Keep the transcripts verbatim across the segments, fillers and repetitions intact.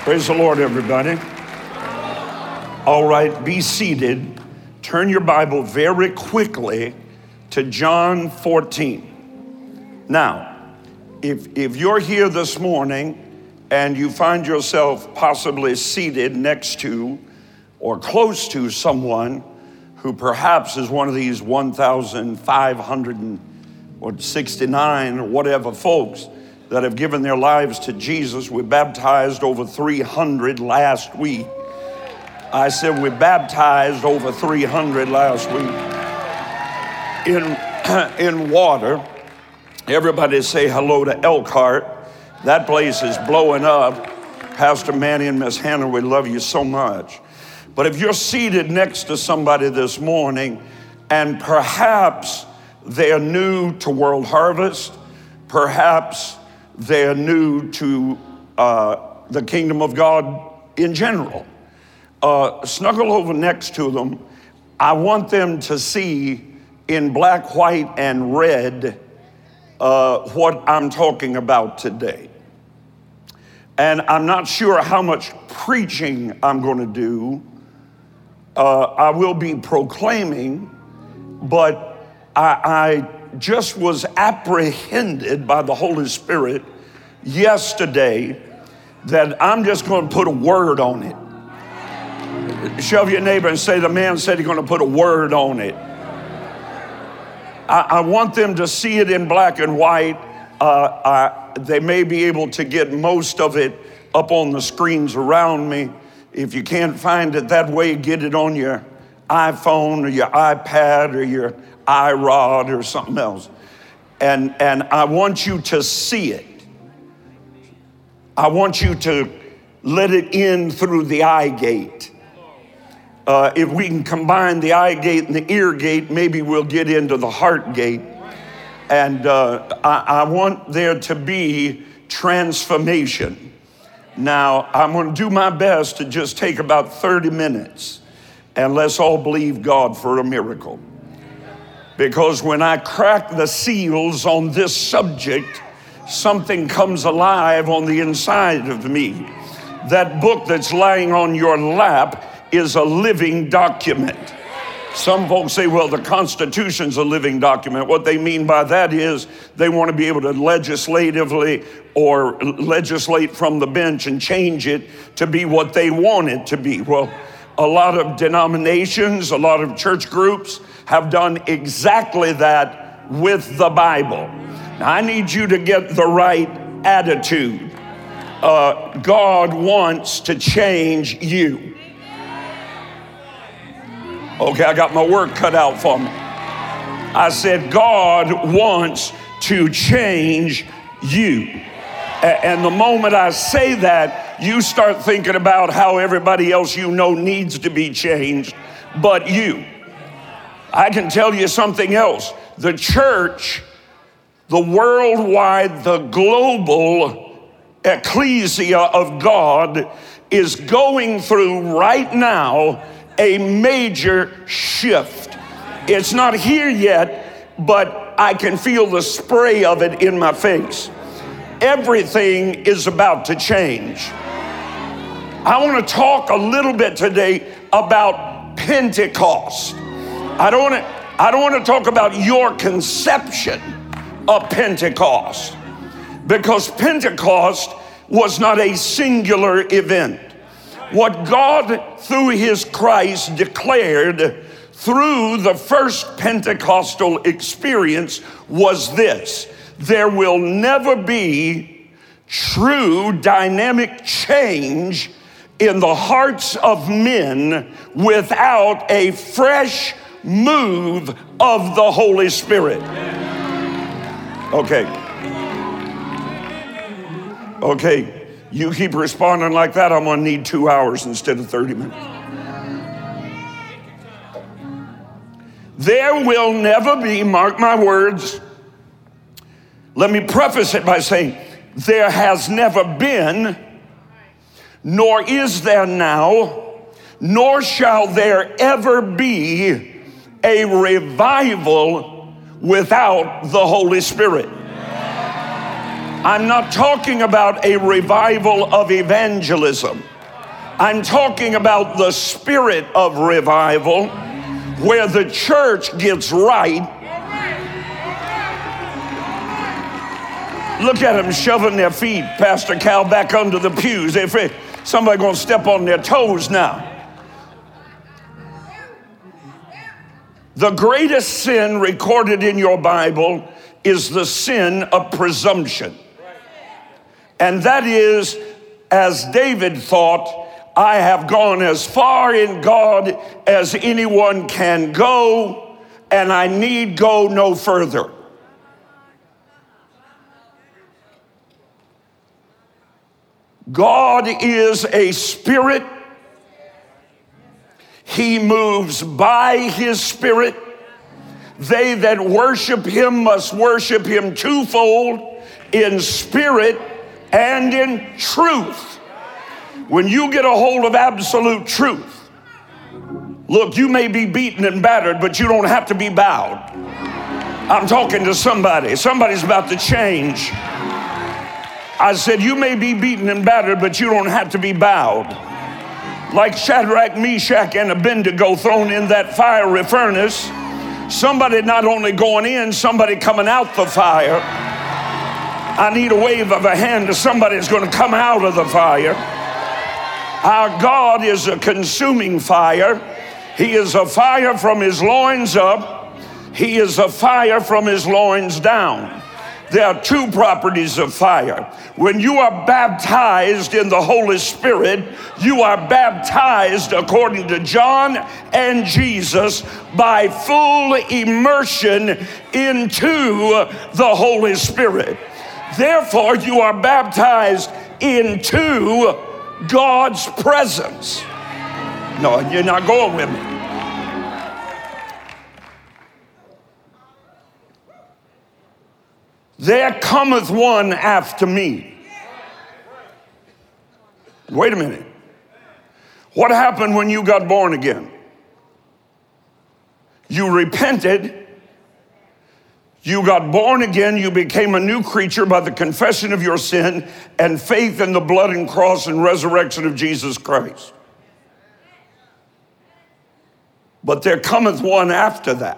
Praise the Lord, everybody. All right, be seated. Turn your Bible very quickly to John fourteen. Now, if, if you're here this morning and you find yourself possibly seated next to or close to someone who perhaps is one of these one thousand five hundred sixty-nine or whatever folks that have given their lives to Jesus. We baptized over three hundred last week. I said we baptized over three hundred last week in, in water. Everybody say hello to Elkhart. That place is blowing up. Pastor Manny and Miss Hannah, we love you so much. But if you're seated next to somebody this morning and perhaps they're new to World Harvest, perhaps they're new to uh, the kingdom of God in general, uh, snuggle over next to them. I want them to see in black, white, and red uh, what I'm talking about today. And I'm not sure how much preaching I'm going to do. Uh, I will be proclaiming, but I, I just was apprehended by the Holy Spirit yesterday that I'm just going to put a word on it. Shove your neighbor and say, the man said he's going to put a word on it. I, I want them to see it in black and white. Uh, I, they may be able to get most of it up on the screens around me. If you can't find it that way, get it on your iPhone or your iPad or your iRod or something else. And, and I want you to see it. I want you to let it in through the eye gate. Uh, if we can combine the eye gate and the ear gate, maybe we'll get into the heart gate. And uh, I, I want there to be transformation. Now, I'm going to do my best to just take about thirty minutes, and let's all believe God for a miracle. Because when I crack the seals on this subject, something comes alive on the inside of me. That book that's lying on your lap is a living document. Some folks say, well, the Constitution's a living document. What they mean by that is they want to be able to legislatively or legislate from the bench and change it to be what they want it to be. Well, a lot of denominations, a lot of church groups have done exactly that with the Bible. Now, I need you to get the right attitude. Uh, God wants to change you. Okay, I got my work cut out for me. I said, God wants to change you. And the moment I say that, you start thinking about how everybody else you know needs to be changed, but you. I can tell you something else. The church, the worldwide, the global ecclesia of God is going through right now a major shift. It's not here yet, but I can feel the spray of it in my face. Everything is about to change. I want to talk a little bit today about Pentecost. I don't want to, I don't want to talk about your conception of Pentecost, because Pentecost was not a singular event. What God, through his Christ, declared through the first Pentecostal experience was this: there will never be true dynamic change in the hearts of men without a fresh move of the Holy Spirit. Okay. Okay. You keep responding like that, I'm going to need two hours instead of thirty minutes. There will never be, mark my words, let me preface it by saying, there has never been, nor is there now, nor shall there ever be a revival without the Holy Spirit. I'm not talking about a revival of evangelism. I'm talking about the spirit of revival where the church gets right. Look at them shoving their feet, Pastor Cal, back under the pews. If somebody gonna step on their toes now. The greatest sin recorded in your Bible is the sin of presumption. And that is, as David thought, I have gone as far in God as anyone can go, and I need go no further. God is a spirit. He moves by his spirit. They that worship him must worship him twofold, in spirit and in truth. When you get a hold of absolute truth, look, you may be beaten and battered, but you don't have to be bowed. I'm talking to somebody. Somebody's about to change. I said, you may be beaten and battered, but you don't have to be bowed. Like Shadrach, Meshach, and Abednego thrown in that fiery furnace, somebody not only going in, somebody coming out the fire. I need a wave of a hand to somebody that's going to come out of the fire. Our God is a consuming fire. He is a fire from his loins up. He is a fire from his loins down. There are two properties of fire. When you are baptized in the Holy Spirit, you are baptized, according to John and Jesus, by full immersion into the Holy Spirit. Therefore, you are baptized into God's presence. No, you're not going with me. There cometh one after me. Wait a minute. What happened when you got born again? You repented. You got born again. You became a new creature by the confession of your sin and faith in the blood and cross and resurrection of Jesus Christ. But there cometh one after that.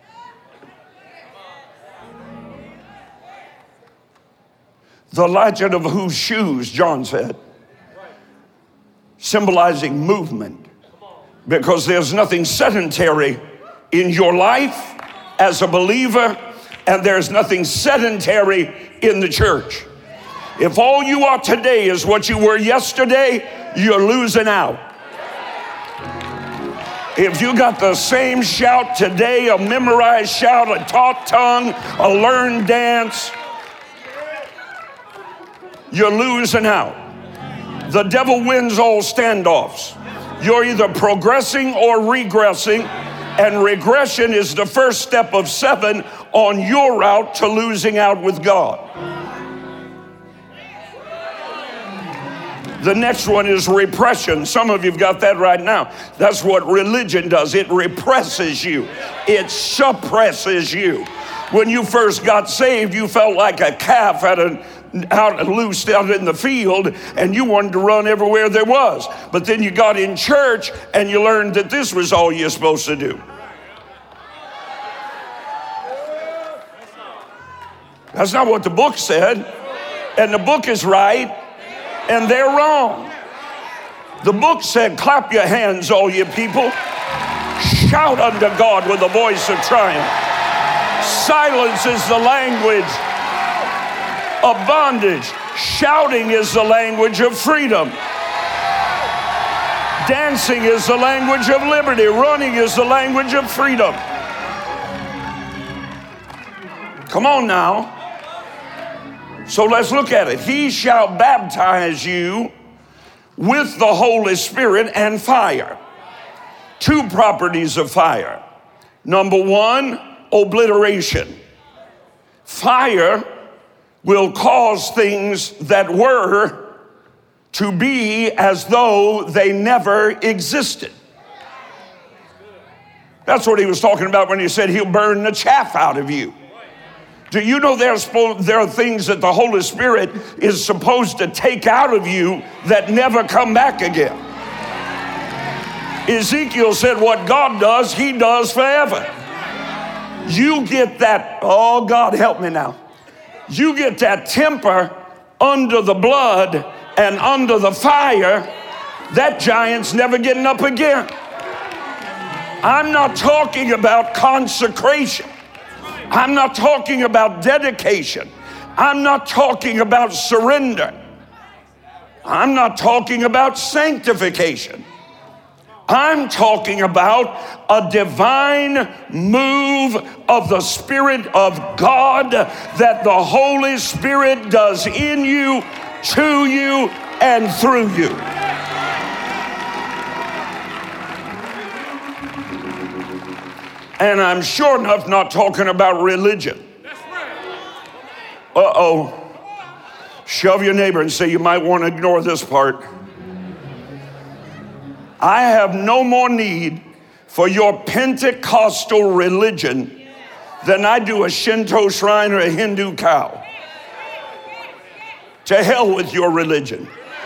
The latchet of whose shoes, John said, symbolizing movement, because there's nothing sedentary in your life as a believer, and there's nothing sedentary in the church. If all you are today is what you were yesterday, you're losing out. If you got the same shout today, a memorized shout, a taught tongue, a learned dance, you're losing out. The devil wins all standoffs. You're either progressing or regressing, and regression is the first step of seven on your route to losing out with God. The next one is repression. Some of you've got that right now. That's what religion does. It represses you. It suppresses you. When you first got saved, you felt like a calf at an out loose out in the field, and you wanted to run everywhere there was. But then you got in church and you learned that this was all you're supposed to do. That's not what the book said. And the book is right and they're wrong. The book said, clap your hands, all you people. Shout unto God with a voice of triumph. Silence is the language of bondage. Shouting is the language of freedom. Dancing is the language of liberty. Running is the language of freedom. Come on now. So let's look at it. He shall baptize you with the Holy Spirit and fire. Two properties of fire. Number one, obliteration. Fire will cause things that were to be as though they never existed. That's what he was talking about when he said he'll burn the chaff out of you. Do you know there's, there are things that the Holy Spirit is supposed to take out of you that never come back again? Ezekiel said what God does, he does forever. You get that, oh God help me now. You get that temper under the blood and under the fire, that giant's never getting up again. I'm not talking about consecration. I'm not talking about dedication. I'm not talking about surrender. I'm not talking about sanctification. I'm talking about a divine move of the Spirit of God that the Holy Spirit does in you, to you, and through you. And I'm sure enough not talking about religion. Uh-oh. Shove your neighbor and say, you might want to ignore this part. I have no more need for your Pentecostal religion than I do a Shinto shrine or a Hindu cow. To hell with your religion.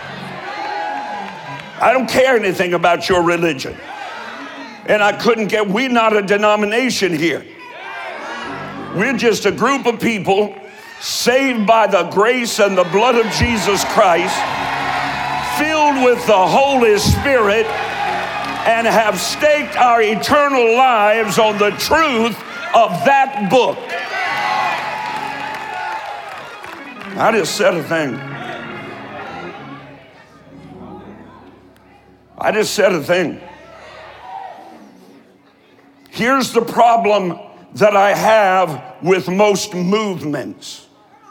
I don't care anything about your religion. And I couldn't get, we're not a denomination here. We're just a group of people saved by the grace and the blood of Jesus Christ, filled with the Holy Spirit, and have staked our eternal lives on the truth of that book. I just said a thing. I just said a thing. Here's the problem that I have with most movements.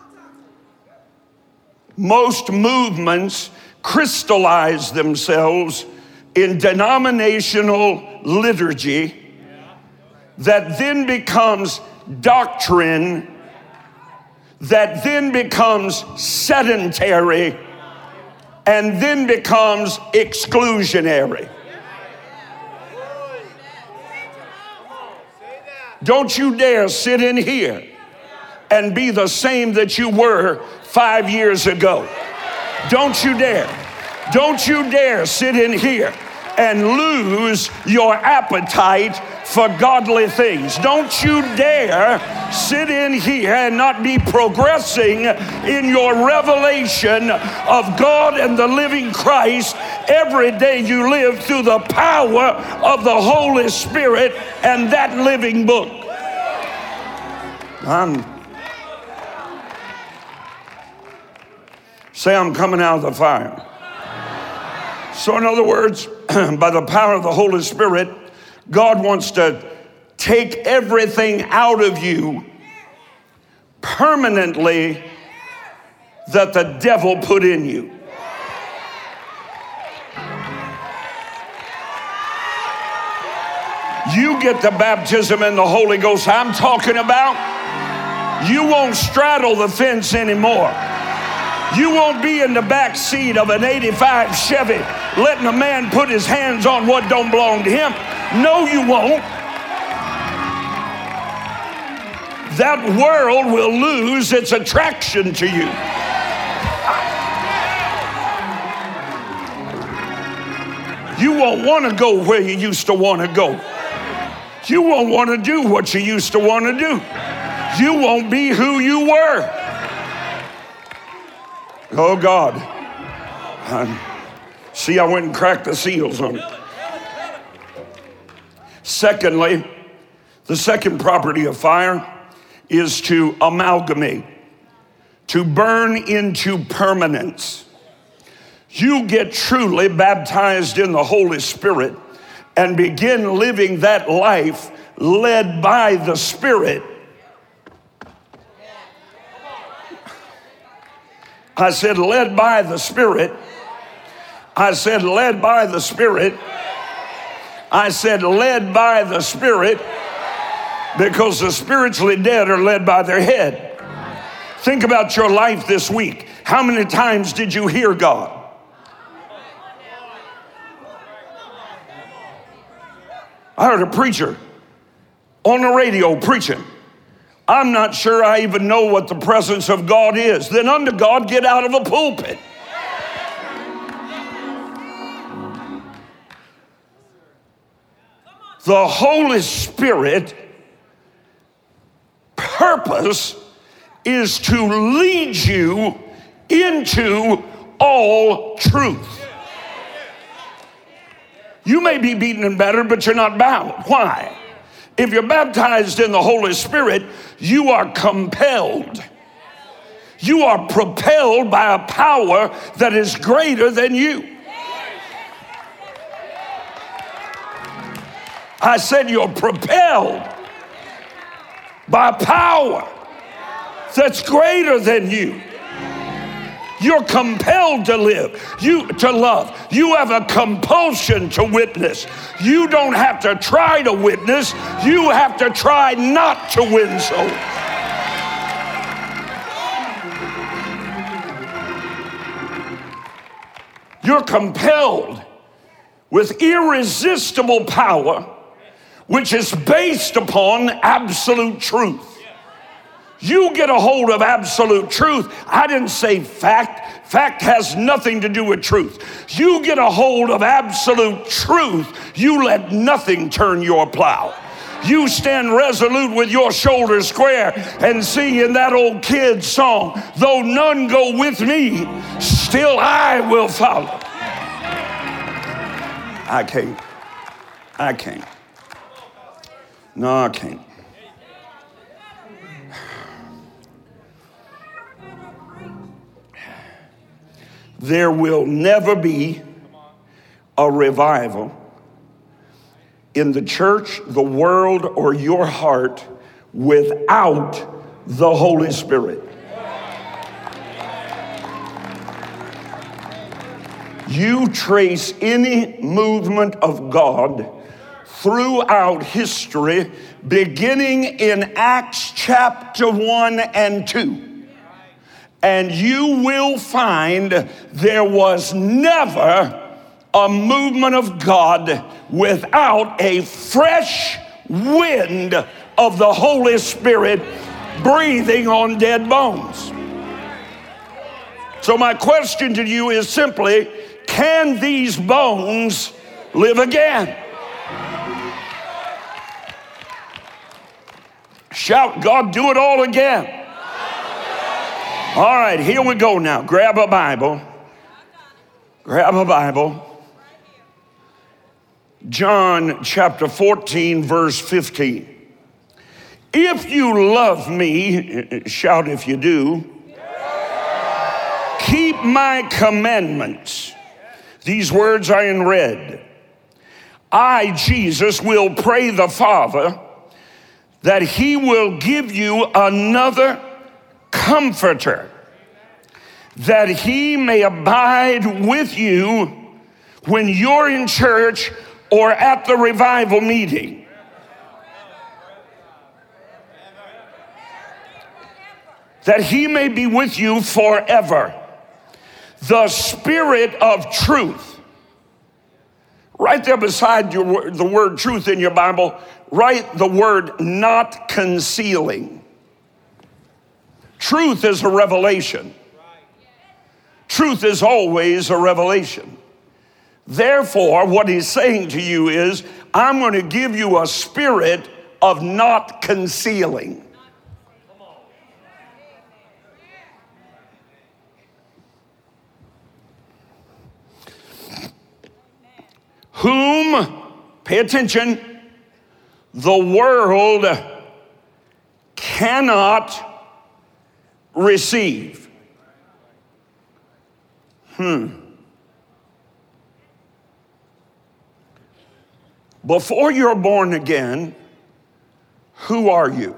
Most movements crystallize themselves in denominational liturgy that then becomes doctrine, that then becomes sedentary, and then becomes exclusionary. Don't you dare sit in here and be the same that you were five years ago. Don't you dare. Don't you dare sit in here and lose your appetite for godly things. Don't you dare sit in here and not be progressing in your revelation of God and the living Christ every day you live through the power of the Holy Spirit and that living book. I'm, say I'm coming out of the fire. So in other words, by the power of the Holy Spirit, God wants to take everything out of you permanently that the devil put in you. You get the baptism in the Holy Ghost I'm talking about. You won't straddle the fence anymore. You won't be in the back seat of an eighty-five Chevy letting a man put his hands on what don't belong to him. No, you won't. That world will lose its attraction to you. You won't want to go where you used to want to go. You won't want to do what you used to want to do. You won't be who you were. Oh God. See, I went and cracked the seals on it. Secondly, the second property of fire is to amalgamate, to burn into permanence. You get truly baptized in the Holy Spirit and begin living that life led by the Spirit. I said led by the Spirit. I said led by the Spirit. I said led by the Spirit, because the spiritually dead are led by their head. Think about your life this week. How many times did you hear God? I heard a preacher on the radio preaching. I'm not sure I even know what the presence of God is. Then under God, get out of a pulpit. The Holy Spirit purpose is to lead you into all truth. You may be beaten and battered, but you're not bowed. Why? If you're baptized in the Holy Spirit, you are compelled. You are propelled by a power that is greater than you. I said you're propelled by power that's greater than you. You're compelled to live, you to love. You have a compulsion to witness. You don't have to try to witness. You have to try not to win souls. You're compelled with irresistible power, which is based upon absolute truth. You get a hold of absolute truth. I didn't say fact. Fact has nothing to do with truth. You get a hold of absolute truth, you let nothing turn your plow. You stand resolute with your shoulders square and sing in that old kid's song, though none go with me, still I will follow. I can't. I can't. No, I can't. There will never be a revival in the church, the world, or your heart without the Holy Spirit. You trace any movement of God throughout history, beginning in Acts chapter one and two. And you will find there was never a movement of God without a fresh wind of the Holy Spirit breathing on dead bones. So my question to you is simply, can these bones live again? Shout, God, do it all again. All right, here we go now. Grab a Bible. Grab a Bible. John chapter fourteen, verse fifteen. If you love me, shout if you do, keep my commandments. These words are in red. I, Jesus, will pray the Father that he will give you another comforter, that he may abide with you when you're in church or at the revival meeting. That he may be with you forever. The Spirit of truth. Right there beside your, the word truth in your Bible, write the word not concealing. Truth is a revelation. Truth is always a revelation. Therefore, what he's saying to you is, I'm going to give you a spirit of not concealing. Whom, pay attention, the world cannot receive. Hmm. Before you're born again, who are you?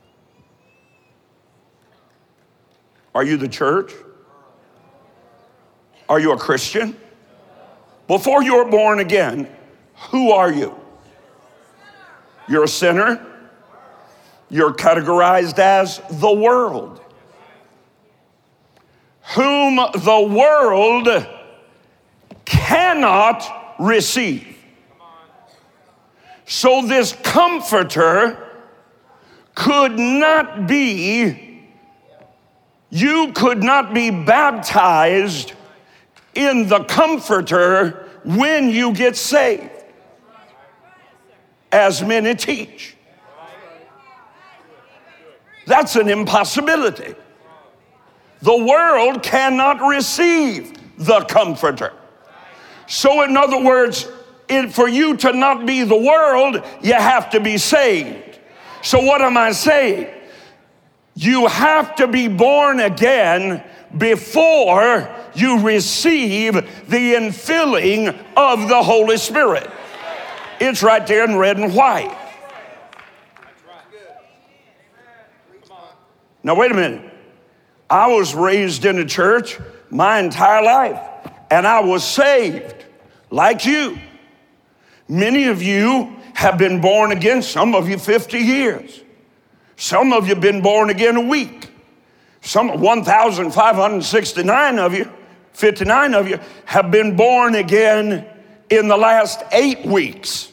Are you the church? Are you a Christian? Before you're born again, who are you? You're a sinner. You're categorized as the world. Whom the world cannot receive. So this comforter could not be, you could not be baptized in the Comforter when you get saved, as many teach. That's an impossibility. The world cannot receive the Comforter. So in other words, it, for you to not be the world, you have to be saved. So what am I saying? You have to be born again before you receive the infilling of the Holy Spirit. It's right there in red and white. Now wait a minute. I was raised in a church my entire life, and I was saved like you. Many of you have been born again, some of you fifty years. Some of you have been born again a week. Some one thousand five hundred sixty-nine of you, fifty-nine of you have been born again in the last eight weeks.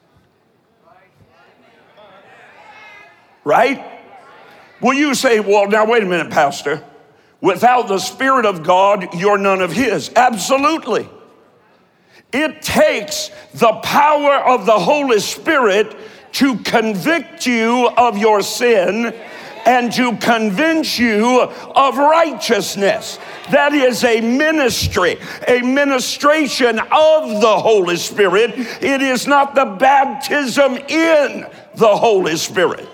Right? Well, you say, well, now wait a minute, Pastor. Without the Spirit of God, you're none of His. Absolutely. It takes the power of the Holy Spirit to convict you of your sin and to convince you of righteousness. That is a ministry, a ministration of the Holy Spirit. It is not the baptism in the Holy Spirit.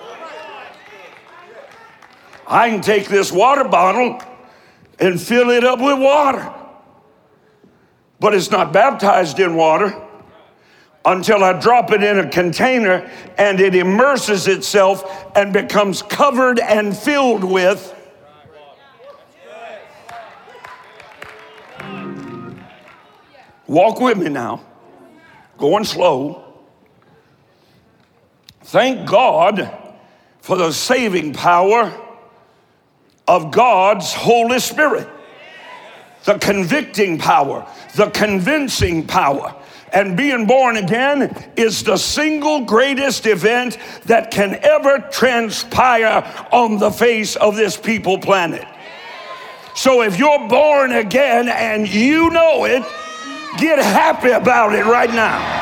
I can take this water bottle and fill it up with water, but it's not baptized in water until I drop it in a container and it immerses itself and becomes covered and filled with walk with me now, going slow. Thank God for the saving power of God's Holy Spirit, the convicting power, the convincing power. And being born again is the single greatest event that can ever transpire on the face of this people planet. So if you're born again and you know it, get happy about it right now.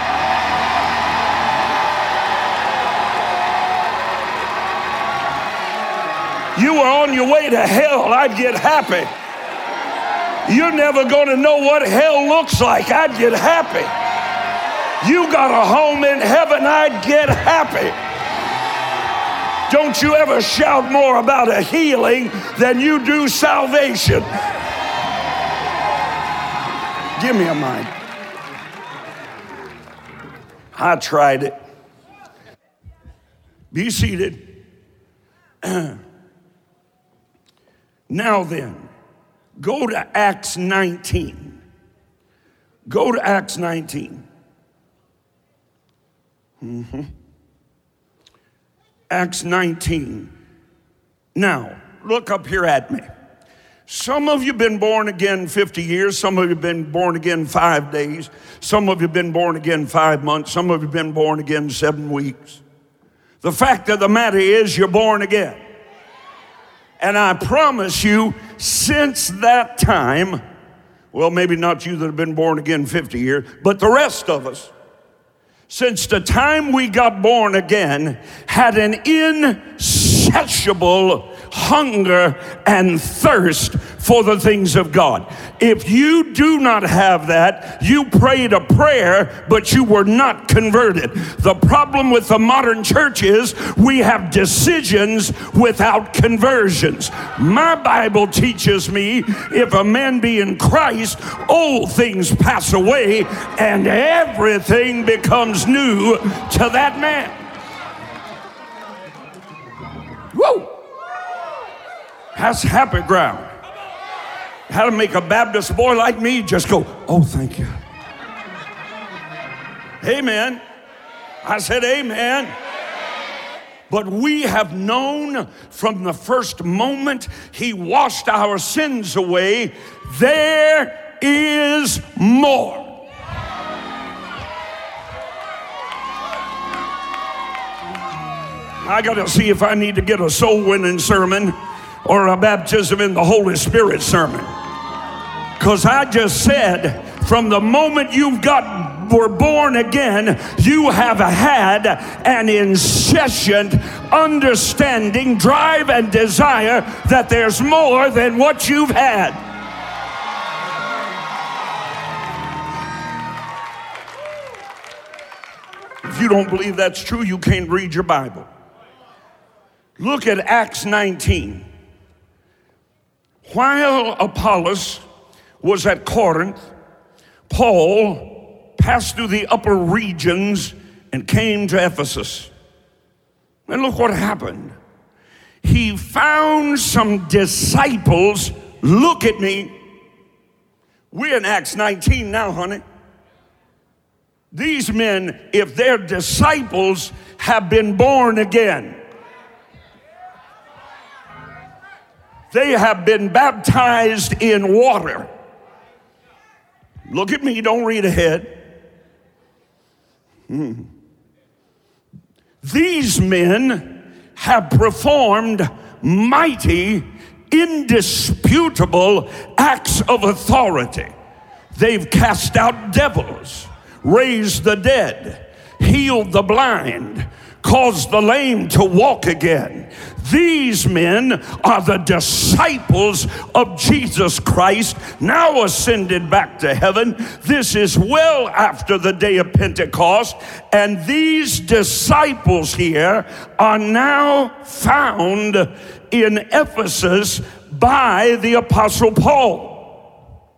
You were on your way to hell, I'd get happy. You're never going to know what hell looks like, I'd get happy. You got a home in heaven, I'd get happy. Don't you ever shout more about a healing than you do salvation. Give me a mic. I tried it. Be seated. Now then, go to Acts nineteen. Go to Acts nineteen. Mm-hmm. Acts nineteen. Now, look up here at me. Some of you have been born again fifty years. Some of you have been born again five days. Some of you have been born again five months. Some of you have been born again seven weeks. The fact of the matter is you're born again. And I promise you, since that time, well, maybe not you that have been born again fifty years, but the rest of us, since the time we got born again, had an insatiable hunger and thirst for the things of God. If you do not have that, you prayed a prayer, but you were not converted. The problem with the modern church is we have decisions without conversions. My Bible teaches me if a man be in Christ, old things pass away and everything becomes new to that man. Whoa! That's happy ground. How to make a Baptist boy like me just go, oh, thank you. Amen. I said amen. But we have known from the first moment He washed our sins away, there is more. I got to see if I need to get a soul winning sermon or a baptism in the Holy Spirit sermon. Because I just said, from the moment you've got were born again, you have had an incessant understanding, drive, and desire that there's more than what you've had. If you don't believe that's true, you can't read your Bible. Look at Acts nineteen. While Apollos was at Corinth, Paul passed through the upper regions and came to Ephesus. And look what happened. He found some disciples. Look at me. We're in Acts nineteen now, honey. These men, if they're disciples, have been born again. They have been baptized in water. Look at me, don't read ahead. Hmm. These men have performed mighty, indisputable acts of authority. They've cast out devils, raised the dead, healed the blind, caused the lame to walk again. These men are the disciples of Jesus Christ, now ascended back to heaven. This is well after the day of Pentecost, and these disciples here are now found in Ephesus by the Apostle Paul.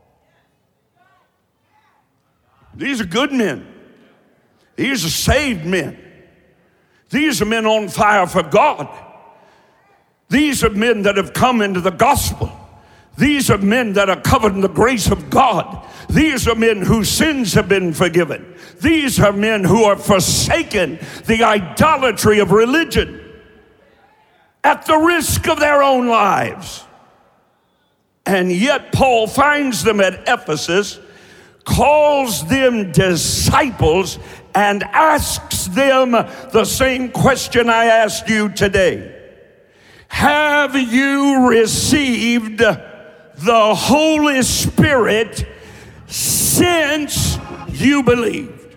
These are good men. These are saved men. These are men on fire for God. These are men that have come into the gospel. These are men that are covered in the grace of God. These are men whose sins have been forgiven. These are men who are forsaken the idolatry of religion at the risk of their own lives. And yet Paul finds them at Ephesus, calls them disciples, and asks them the same question I asked you today. Have you received the Holy Spirit since you believed?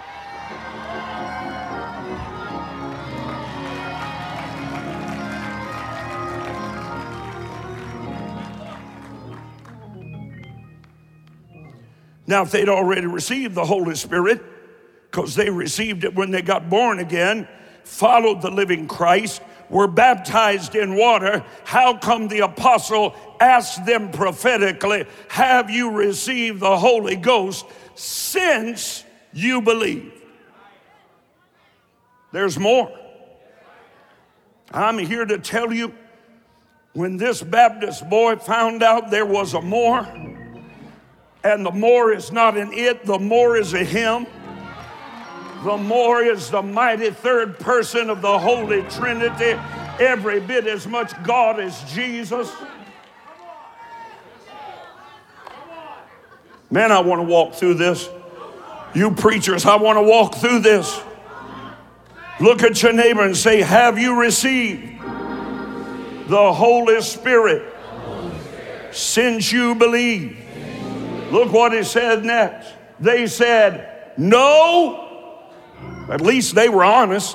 Now, if they'd already received the Holy Spirit, because they received it when they got born again, followed the living Christ, were baptized in water, how come the apostle asked them prophetically, have you received the Holy Ghost since you believe? There's more. I'm here to tell you, when this Baptist boy found out there was a more, and the more is not an it, the more is a him. The more is the mighty third person of the Holy Trinity, every bit as much God as Jesus. Man, I want to walk through this. You preachers, I want to walk through this. Look at your neighbor and say, have you received the Holy Spirit since you believe? Look what he said next. They said, no. At least they were honest.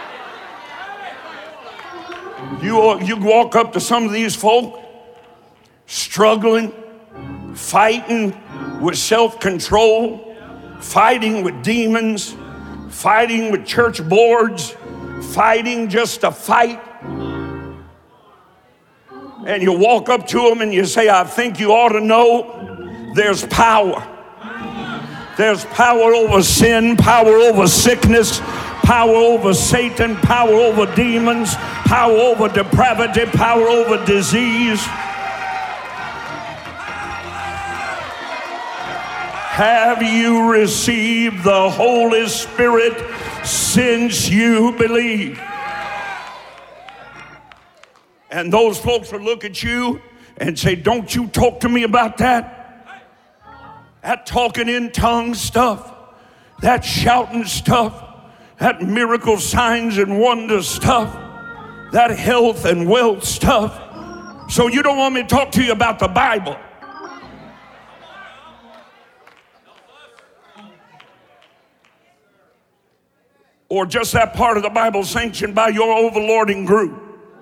You, you walk up to some of these folk struggling, fighting with self-control, fighting with demons, fighting with church boards, fighting just to fight. And you walk up to them and you say, I think you ought to know there's power. There's power over sin, power over sickness, power over Satan, power over demons, power over depravity, power over disease. Have you received the Holy Spirit since you believe? And those folks will look at you and say, don't you talk to me about that. That talking in tongues stuff, that shouting stuff, that miracle signs and wonder stuff, that health and wealth stuff. So you don't want me to talk to you about the Bible. Or just that part of the Bible sanctioned by your overlording group.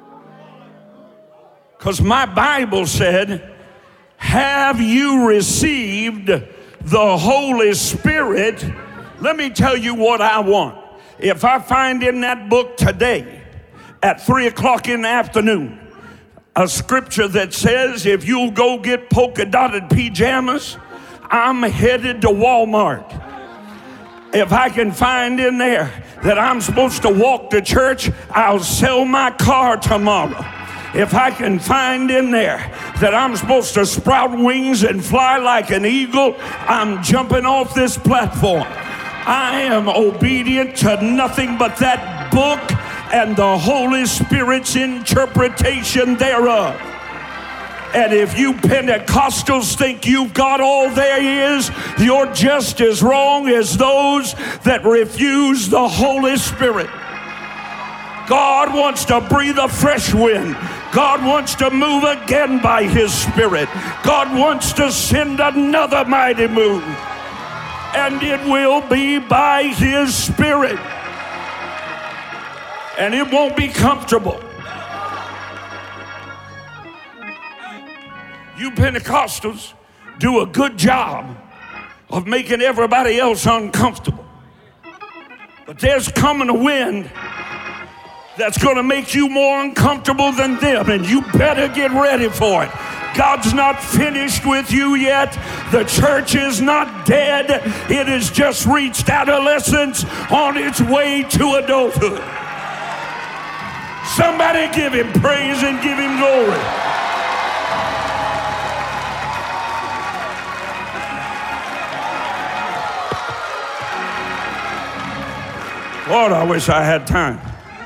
Because my Bible said, have you received the Holy Spirit? Let me tell you what I want. If I find in that book today at three o'clock in the afternoon a scripture that says if you'll go get polka dotted pajamas, I'm headed to Walmart. If I can find in there that I'm supposed to walk to church, I'll sell my car tomorrow. If I can find in there that I'm supposed to sprout wings and fly like an eagle, I'm jumping off this platform. I am obedient to nothing but that book and the Holy Spirit's interpretation thereof. And if you Pentecostals think you've got all there is, you're just as wrong as those that refuse the Holy Spirit. God wants to breathe a fresh wind. God wants to move again by His Spirit. God wants to send another mighty move. And it will be by His Spirit. And it won't be comfortable. You Pentecostals do a good job of making everybody else uncomfortable. But there's coming a wind that's going to make you more uncomfortable than them, and you better get ready for it. God's not finished with you yet. The church is not dead. It has just reached adolescence on its way to adulthood. Somebody give Him praise and give Him glory. Lord, I wish I had time.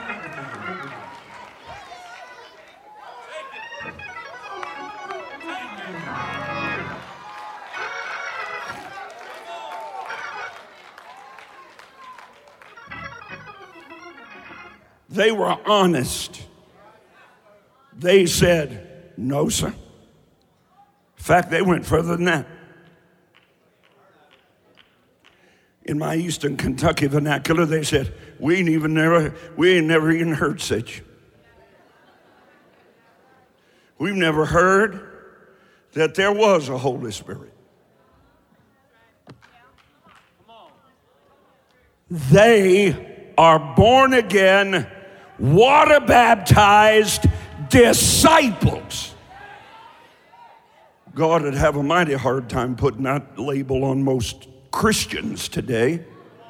They were honest. They said, no, sir. In fact, they went further than that. In my Eastern Kentucky vernacular, they said, we ain't even never, we ain't never even heard such. We've never heard that there was a Holy Spirit. They are born again, water baptized disciples. God would have a mighty hard time putting that label on most Christians today,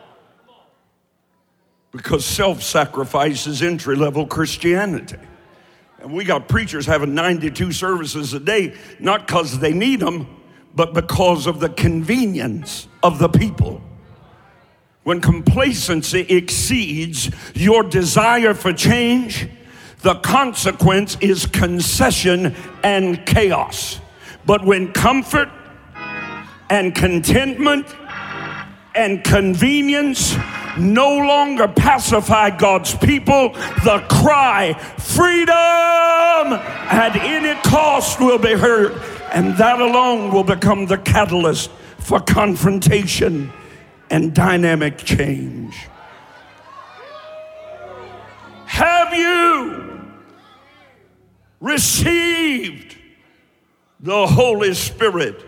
because self-sacrifice is entry-level Christianity. And we got preachers having ninety-two services a day, not because they need them, but because of the convenience of the people. When complacency exceeds your desire for change, the consequence is concession and chaos. But when comfort and contentment and convenience no longer pacify God's people, the cry, freedom at any cost, will be heard. And that alone will become the catalyst for confrontation and dynamic change. Have you received the Holy Spirit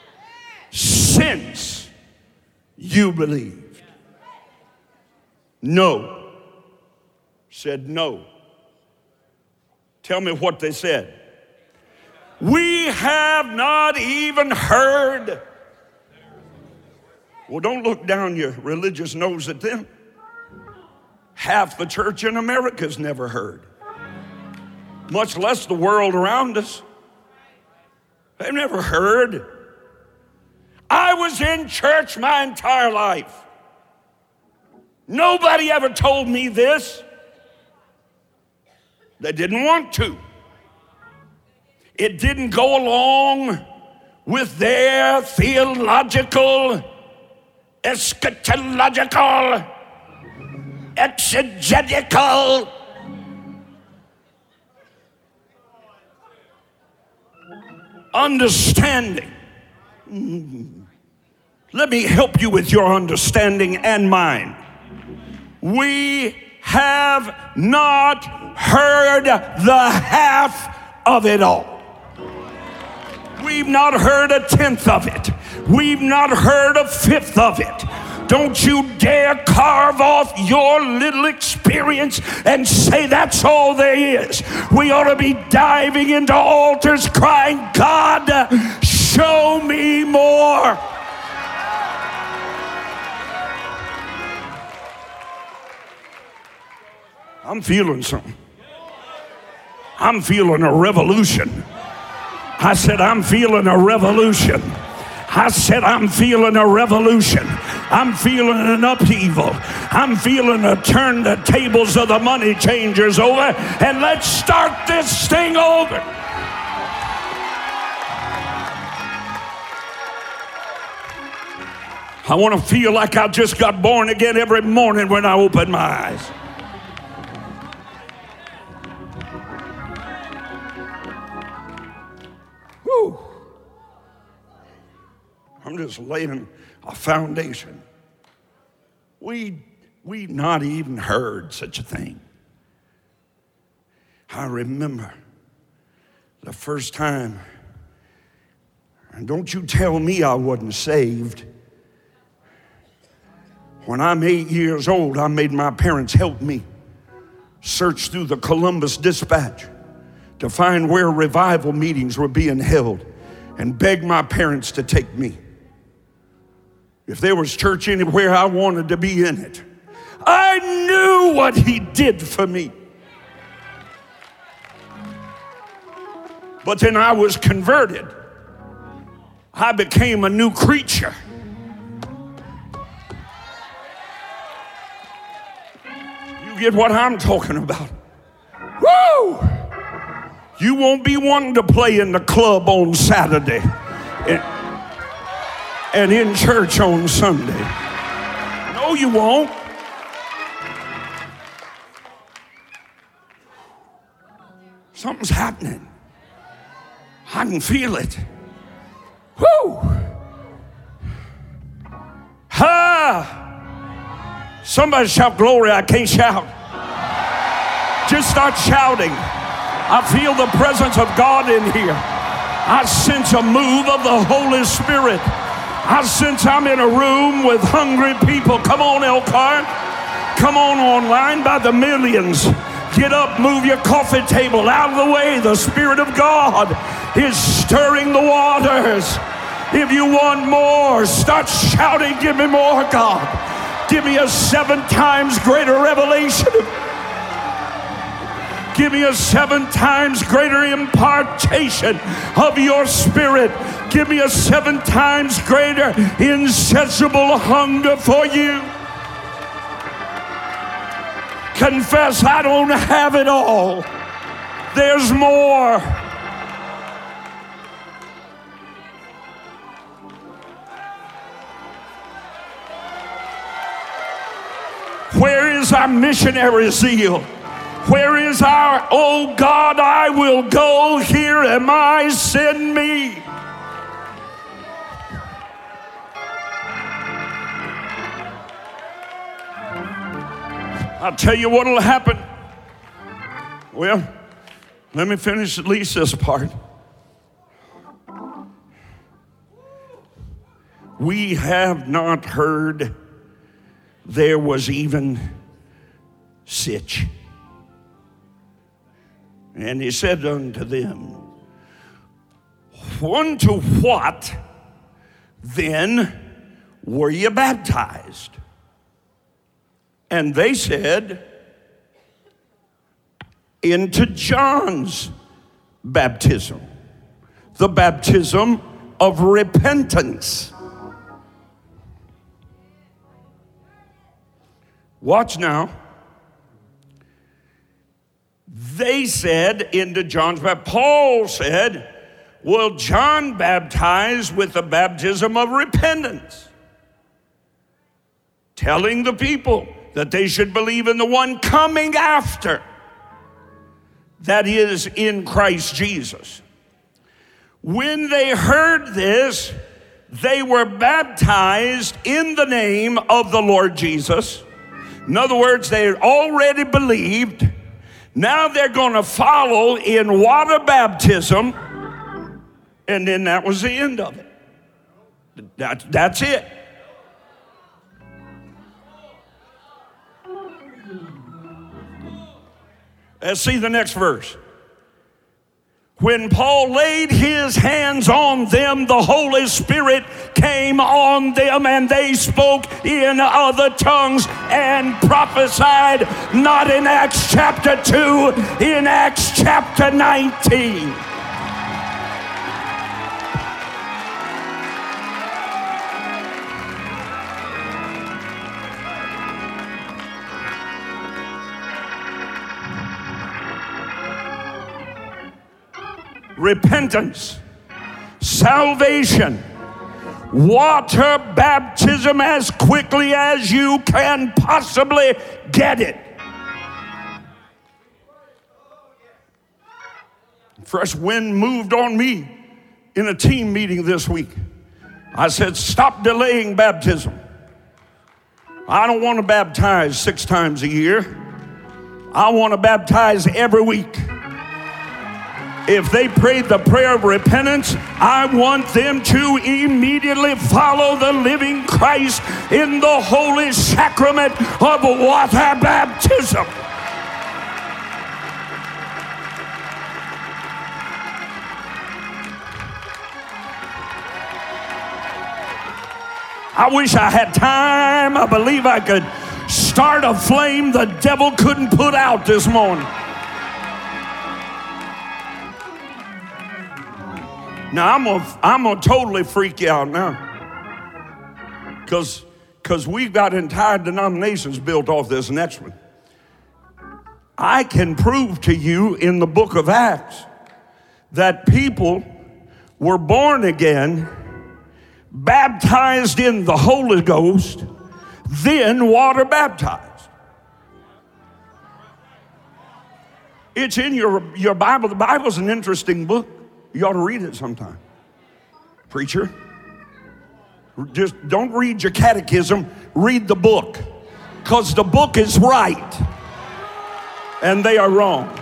since you believed? No. Said no. Tell me what they said. We have not even heard. Well, don't look down your religious nose at them. Half the church in America's never heard, much less the world around us. They've never heard. I was in church my entire life. Nobody ever told me this. They didn't want to. It didn't go along with their theological, eschatological exegetical understanding. Mm. Let me help you with your understanding and mine. We have not heard the half of it all. We've not heard a tenth of it. We've not heard a fifth of it. Don't you dare carve off your little experience and say that's all there is. We ought to be diving into altars crying, God, show me more. I'm feeling something. I'm feeling a revolution. I said, I'm feeling a revolution. I said, I'm feeling a revolution. I'm feeling an upheaval. I'm feeling a turn the tables of the money changers over, and let's start this thing over. I want to feel like I just got born again every morning when I open my eyes. Whew. I'm just laying a foundation. We we not even heard such a thing. I remember the first time, and don't you tell me I wasn't saved. When I'm eight years old, I made my parents help me search through the Columbus Dispatch to find where revival meetings were being held and beg my parents to take me. If there was church anywhere, I wanted to be in it. I knew what he did for me. But then I was converted. I became a new creature. You get what I'm talking about? Woo! You won't be wanting to play in the club on Saturday and, and in church on Sunday. No, you won't. Something's happening. I can feel it. Woo! Ha! Somebody shout glory. I can't shout. Just start shouting. I feel the presence of God in here. I sense a move of the Holy Spirit. I sense I'm in a room with hungry people. Come on, Elkhart. Come on online by the millions. Get up, move your coffee table out of the way. The Spirit of God is stirring the waters. If you want more, start shouting, give me more, God. Give me a seven times greater revelation. Give me a seven times greater impartation of your Spirit. Give me a seven times greater insatiable hunger for you. Confess, I don't have it all. There's more. Where is our missionary zeal? Where is our, oh God, I will go, here am I, send me. I'll tell you what will happen. Well, let me finish at least this part. We have not heard there was even sitch. And he said unto them, unto what then were ye baptized? And they said, into John's baptism, the baptism of repentance. Watch now. They said into John's baptism. Paul said, well, John baptized with the baptism of repentance, telling the people, that they should believe in the one coming after, that is, in Christ Jesus. When they heard this, they were baptized in the name of the Lord Jesus. In other words, they had already believed. Now they're going to follow in water baptism, and then that was the end of it. That, that's it. Let's see the next verse. When Paul laid his hands on them, the Holy Spirit came on them, and they spoke in other tongues and prophesied, not in Acts chapter two, in Acts chapter nineteen. Repentance, salvation, water baptism as quickly as you can possibly get it. Fresh wind moved on me in a team meeting this week. I said, stop delaying baptism. I don't want to baptize six times a year. I want to baptize every week. If they prayed the prayer of repentance, I want them to immediately follow the living Christ in the holy sacrament of water baptism. I wish I had time. I believe I could start a flame the devil couldn't put out this morning. Now, I'm gonna, I'm gonna totally freak you out now. Because because we've got entire denominations built off this next one. I can prove to you in the book of Acts that people were born again, baptized in the Holy Ghost, then water baptized. It's in your, your Bible. The Bible's an interesting book. You ought to read it sometime. Preacher, just don't read your catechism, read the book. Because the book is right, and they are wrong.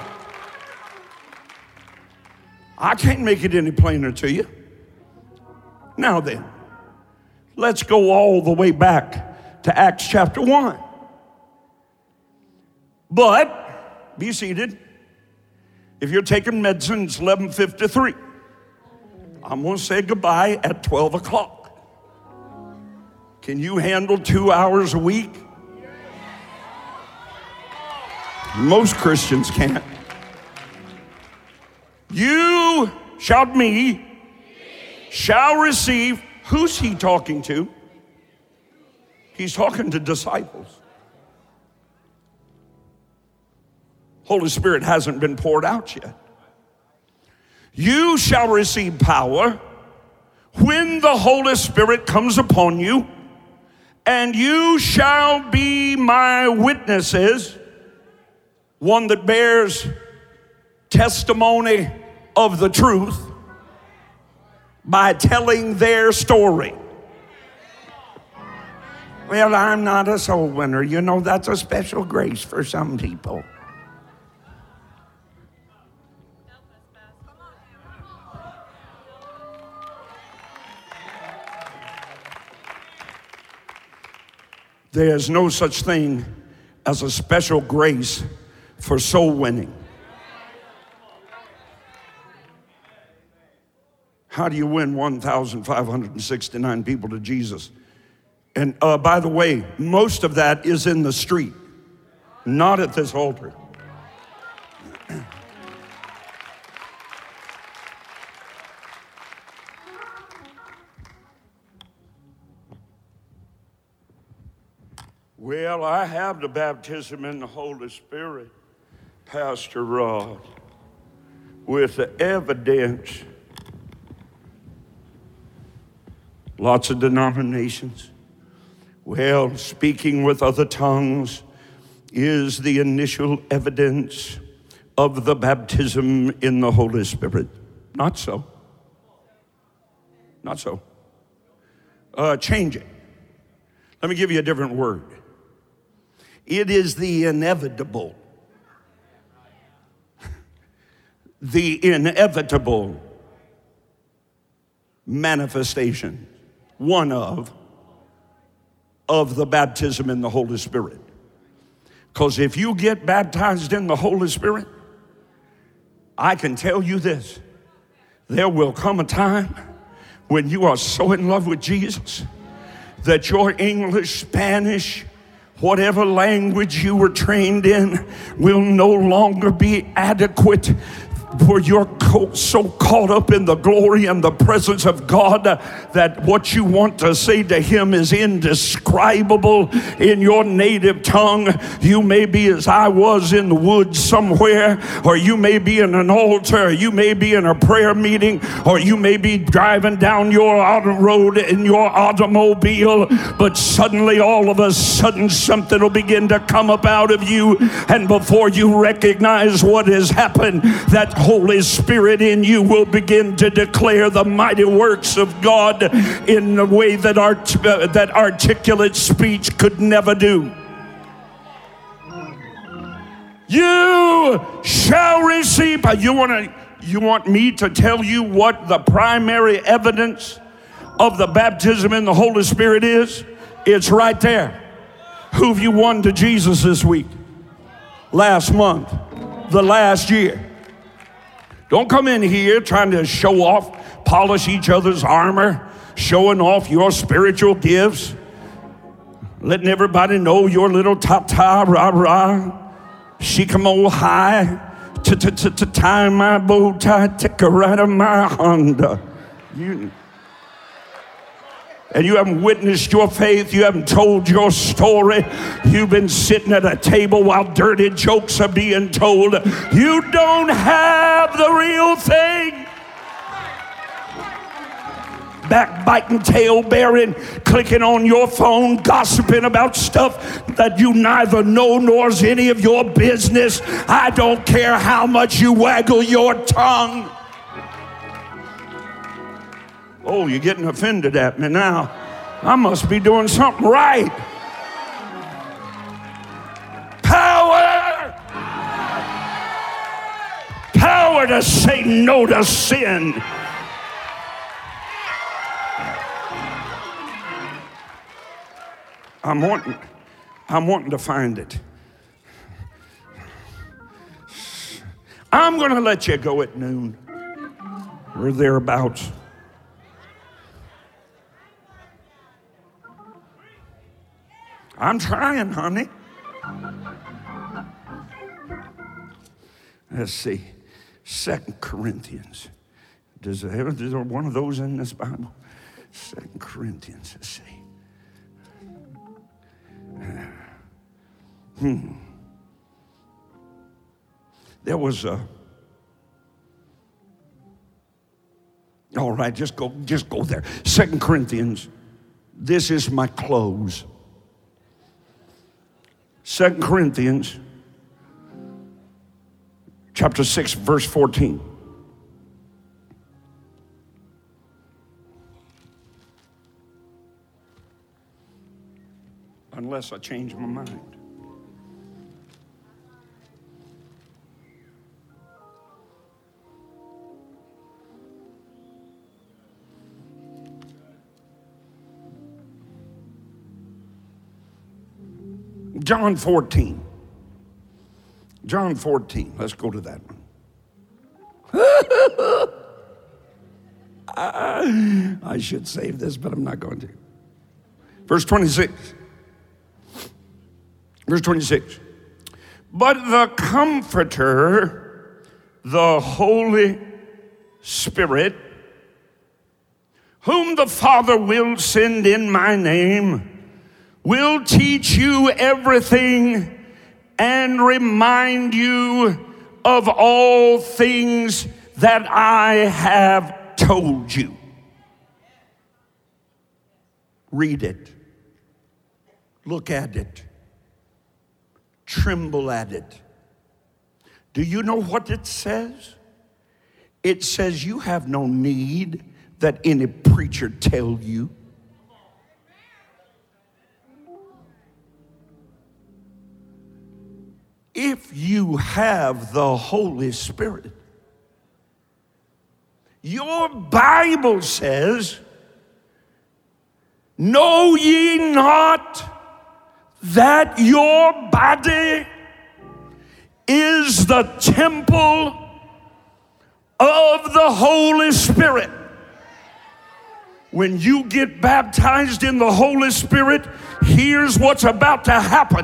I can't make it any plainer to you. Now then, let's go all the way back to Acts chapter one. But, be seated. If you're taking medicine, it's eleven fifty-three. I'm going to say goodbye at twelve o'clock. Can you handle two hours a week? Most Christians can't. You, shout me, shall receive. Who's he talking to? He's talking to disciples. Holy Spirit hasn't been poured out yet. You shall receive power when the Holy Spirit comes upon you, and you shall be my witnesses, one that bears testimony of the truth by telling their story. Well, I'm not a soul winner. You know, that's a special grace for some people. There's no such thing as a special grace for soul winning. How do you win one thousand five hundred sixty-nine people to Jesus? And uh, by the way, most of that is in the street, not at this altar. Well, I have the baptism in the Holy Spirit, Pastor Rod, with the evidence. Lots of denominations. Well, speaking with other tongues is the initial evidence of the baptism in the Holy Spirit. Not so. Not so. Uh, change it. Let me give you a different word. It is the inevitable. The inevitable manifestation, one of, of the baptism in the Holy Spirit. Because if you get baptized in the Holy Spirit, I can tell you this, there will come a time when you are so in love with Jesus that your English, Spanish, whatever language you were trained in will no longer be adequate, for you're so caught up in the glory and the presence of God that what you want to say to him is indescribable in your native tongue. You may be as I was in the woods somewhere, or you may be in an altar, or you may be in a prayer meeting, or you may be driving down your auto road in your automobile, but suddenly, all of a sudden, something will begin to come up out of you, and before you recognize what has happened, that Holy Spirit in you will begin to declare the mighty works of God in a way that art, uh, that articulate speech could never do. You shall receive. You want to? You want me to tell you what the primary evidence of the baptism in the Holy Spirit is? It's right there. Who have you won to Jesus this week? Last month? The last year? Don't come in here trying to show off, polish each other's armor, showing off your spiritual gifts, letting everybody know your little ta-ta, rah-rah, shikamo high, tie my bow tie, take a ride of my Honda. You, and you haven't witnessed your faith. You haven't told your story. You've been sitting at a table while dirty jokes are being told. You don't have the real thing. Backbiting, tail-bearing, clicking on your phone, gossiping about stuff that you neither know nor is any of your business. I don't care how much you waggle your tongue. Oh, you're getting offended at me now. I must be doing something right. Power! Power to say no to sin. I'm wanting, I'm wanting to find it. I'm going to let you go at noon or thereabouts. I'm trying, honey. Let's see. Second Corinthians. Does there, is there one of those in this Bible? Second Corinthians. Let's see. Hmm. There was a. All right, just go, just go there. Second Corinthians. This is my close. Second Corinthians, chapter six, verse fourteen. Unless I change my mind. John fourteen. John fourteen. Let's go to that one. I should save this, but I'm not going to. Verse twenty-six. Verse twenty-six. But the Comforter, the Holy Spirit, whom the Father will send in my name, will teach you everything and remind you of all things that I have told you. Read it. Look at it. Tremble at it. Do you know what it says? It says you have no need that any preacher tell you. If you have the Holy Spirit, your Bible says, know ye not that your body is the temple of the Holy Spirit? When you get baptized in the Holy Spirit, here's what's about to happen.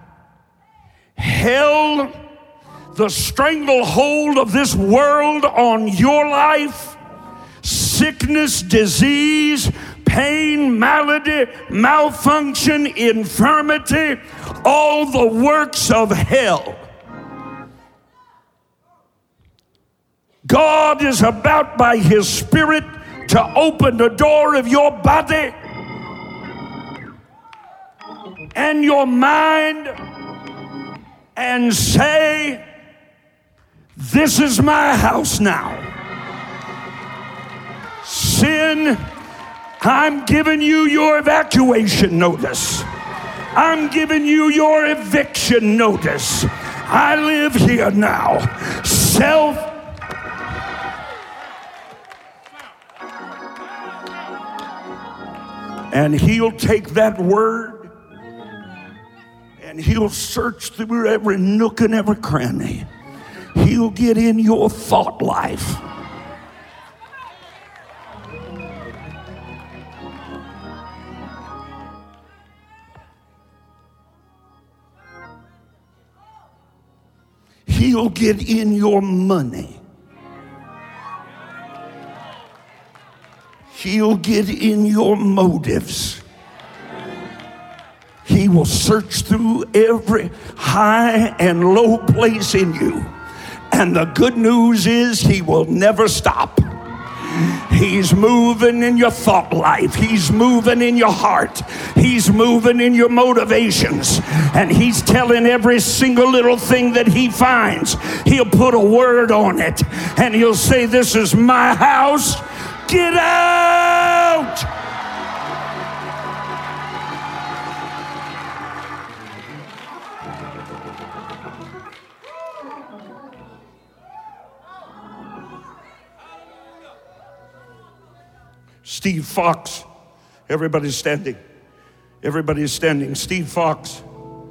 Hell, the stranglehold of this world on your life, sickness, disease, pain, malady, malfunction, infirmity, all the works of hell. God is about by His Spirit to open the door of your body and your mind and say, this is my house now. Sin, I'm giving you your evacuation notice. I'm giving you your eviction notice. I live here now. Self. And He'll take that word and He'll search through every nook and every cranny. He'll get in your thought life. He'll get in your money. He'll get in your motives. He will search through every high and low place in you. And the good news is He will never stop. He's moving in your thought life. He's moving in your heart. He's moving in your motivations. And He's telling every single little thing that He finds. He'll put a word on it. And He'll say, this is my house. Get out! Steve Fox. Everybody's standing. Everybody's standing. Steve Fox.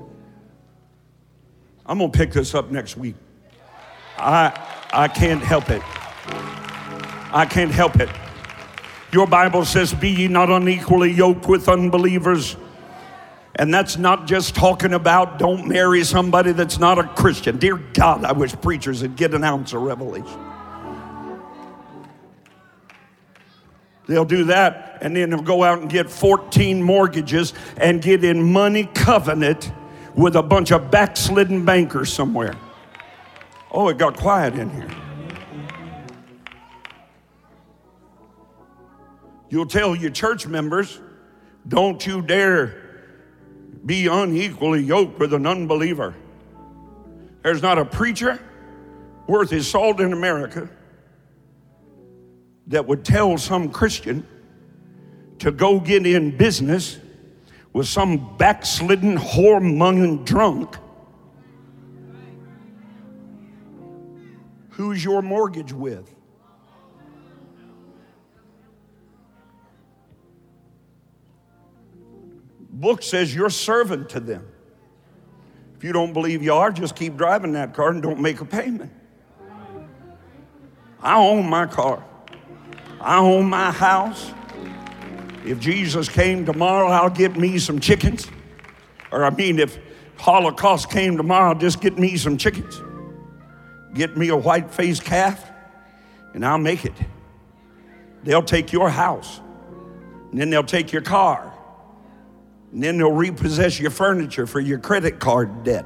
I'm going to pick this up next week. I I can't help it. I can't help it. Your Bible says, be ye not unequally yoked with unbelievers. And that's not just talking about don't marry somebody that's not a Christian. Dear God, I wish preachers would get an ounce of revelation. They'll do that, and then they'll go out and get fourteen mortgages and get in money covenant with a bunch of backslidden bankers somewhere. Oh, it got quiet in here. You'll tell your church members, don't you dare be unequally yoked with an unbeliever. There's not a preacher worth his salt in America that would tell some Christian to go get in business with some backslidden, whoremongering drunk. Who's your mortgage with? Book says you're servant to them. If you don't believe you are, just keep driving that car and don't make a payment. I own my car. I own my house. If Jesus came tomorrow, I'll get me some chickens. Or I mean, if Holocaust came tomorrow, I'll just get me some chickens. Get me a white-faced calf, and I'll make it. They'll take your house, and then they'll take your car, and then they'll repossess your furniture for your credit card debt.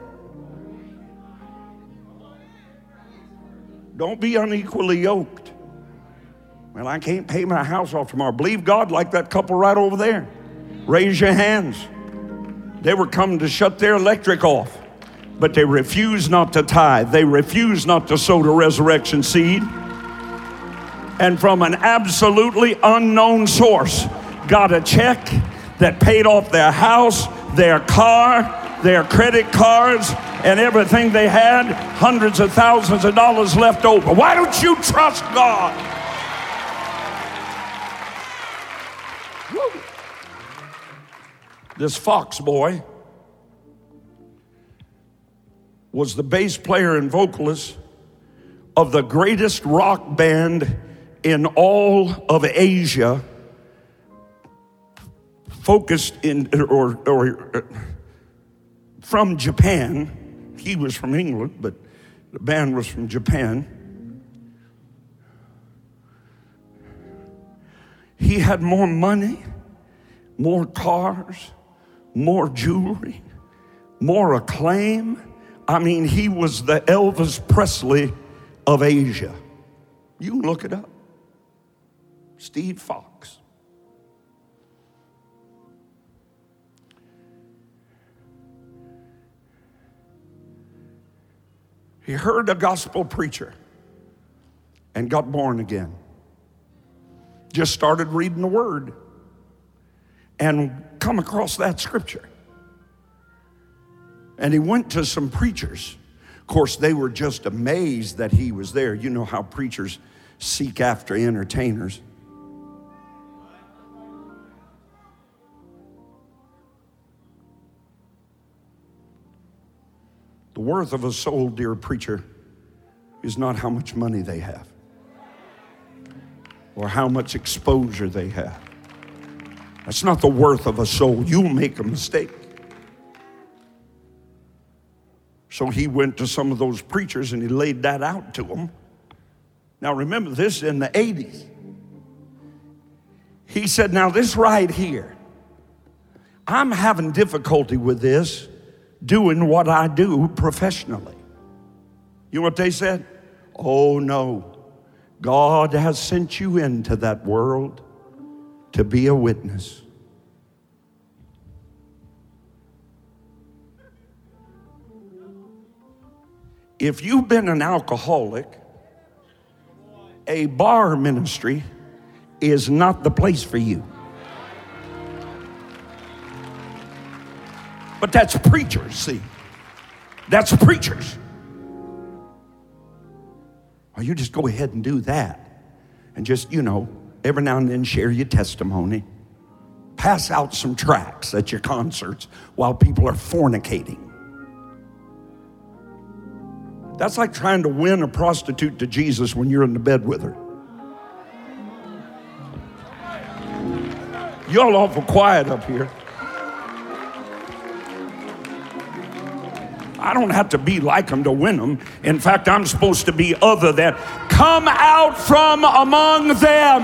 Don't be unequally yoked. Well, I can't pay my house off tomorrow. Believe God like that couple right over there. Raise your hands. They were coming to shut their electric off, but they refused not to tithe. They refused not to sow the resurrection seed. And from an absolutely unknown source, got a check that paid off their house, their car, their credit cards, and everything they had, hundreds of thousands of dollars left over. Why don't you trust God? Woo. This Fox boy was the bass player and vocalist of the greatest rock band in all of Asia, focused in, or, or from Japan. He was from England, but the band was from Japan. He had more money, more cars, more jewelry, more acclaim. I mean, he was the Elvis Presley of Asia. You can look it up. Steve Fox. He heard a gospel preacher and got born again. Just started reading the word and come across that scripture. And he went to some preachers. Of course, they were just amazed that he was there. You know how preachers seek after entertainers. The worth of a soul, dear preacher, is not how much money they have or how much exposure they have. That's not the worth of a soul. You'll make a mistake. So he went to some of those preachers and he laid that out to them. Now remember, this in the eighties. He said, now this right here, I'm having difficulty with this doing what I do professionally. You know what they said? Oh no, God has sent you into that world to be a witness. If you've been an alcoholic, a bar ministry is not the place for you. But that's preachers, see. That's preachers. Or you just go ahead and do that. And just, you know, every now and then share your testimony. Pass out some tracts at your concerts while people are fornicating. That's like trying to win a prostitute to Jesus when you're in the bed with her. Y'all awful quiet up here. I don't have to be like them to win them. In fact, I'm supposed to be other than. Come out from among them.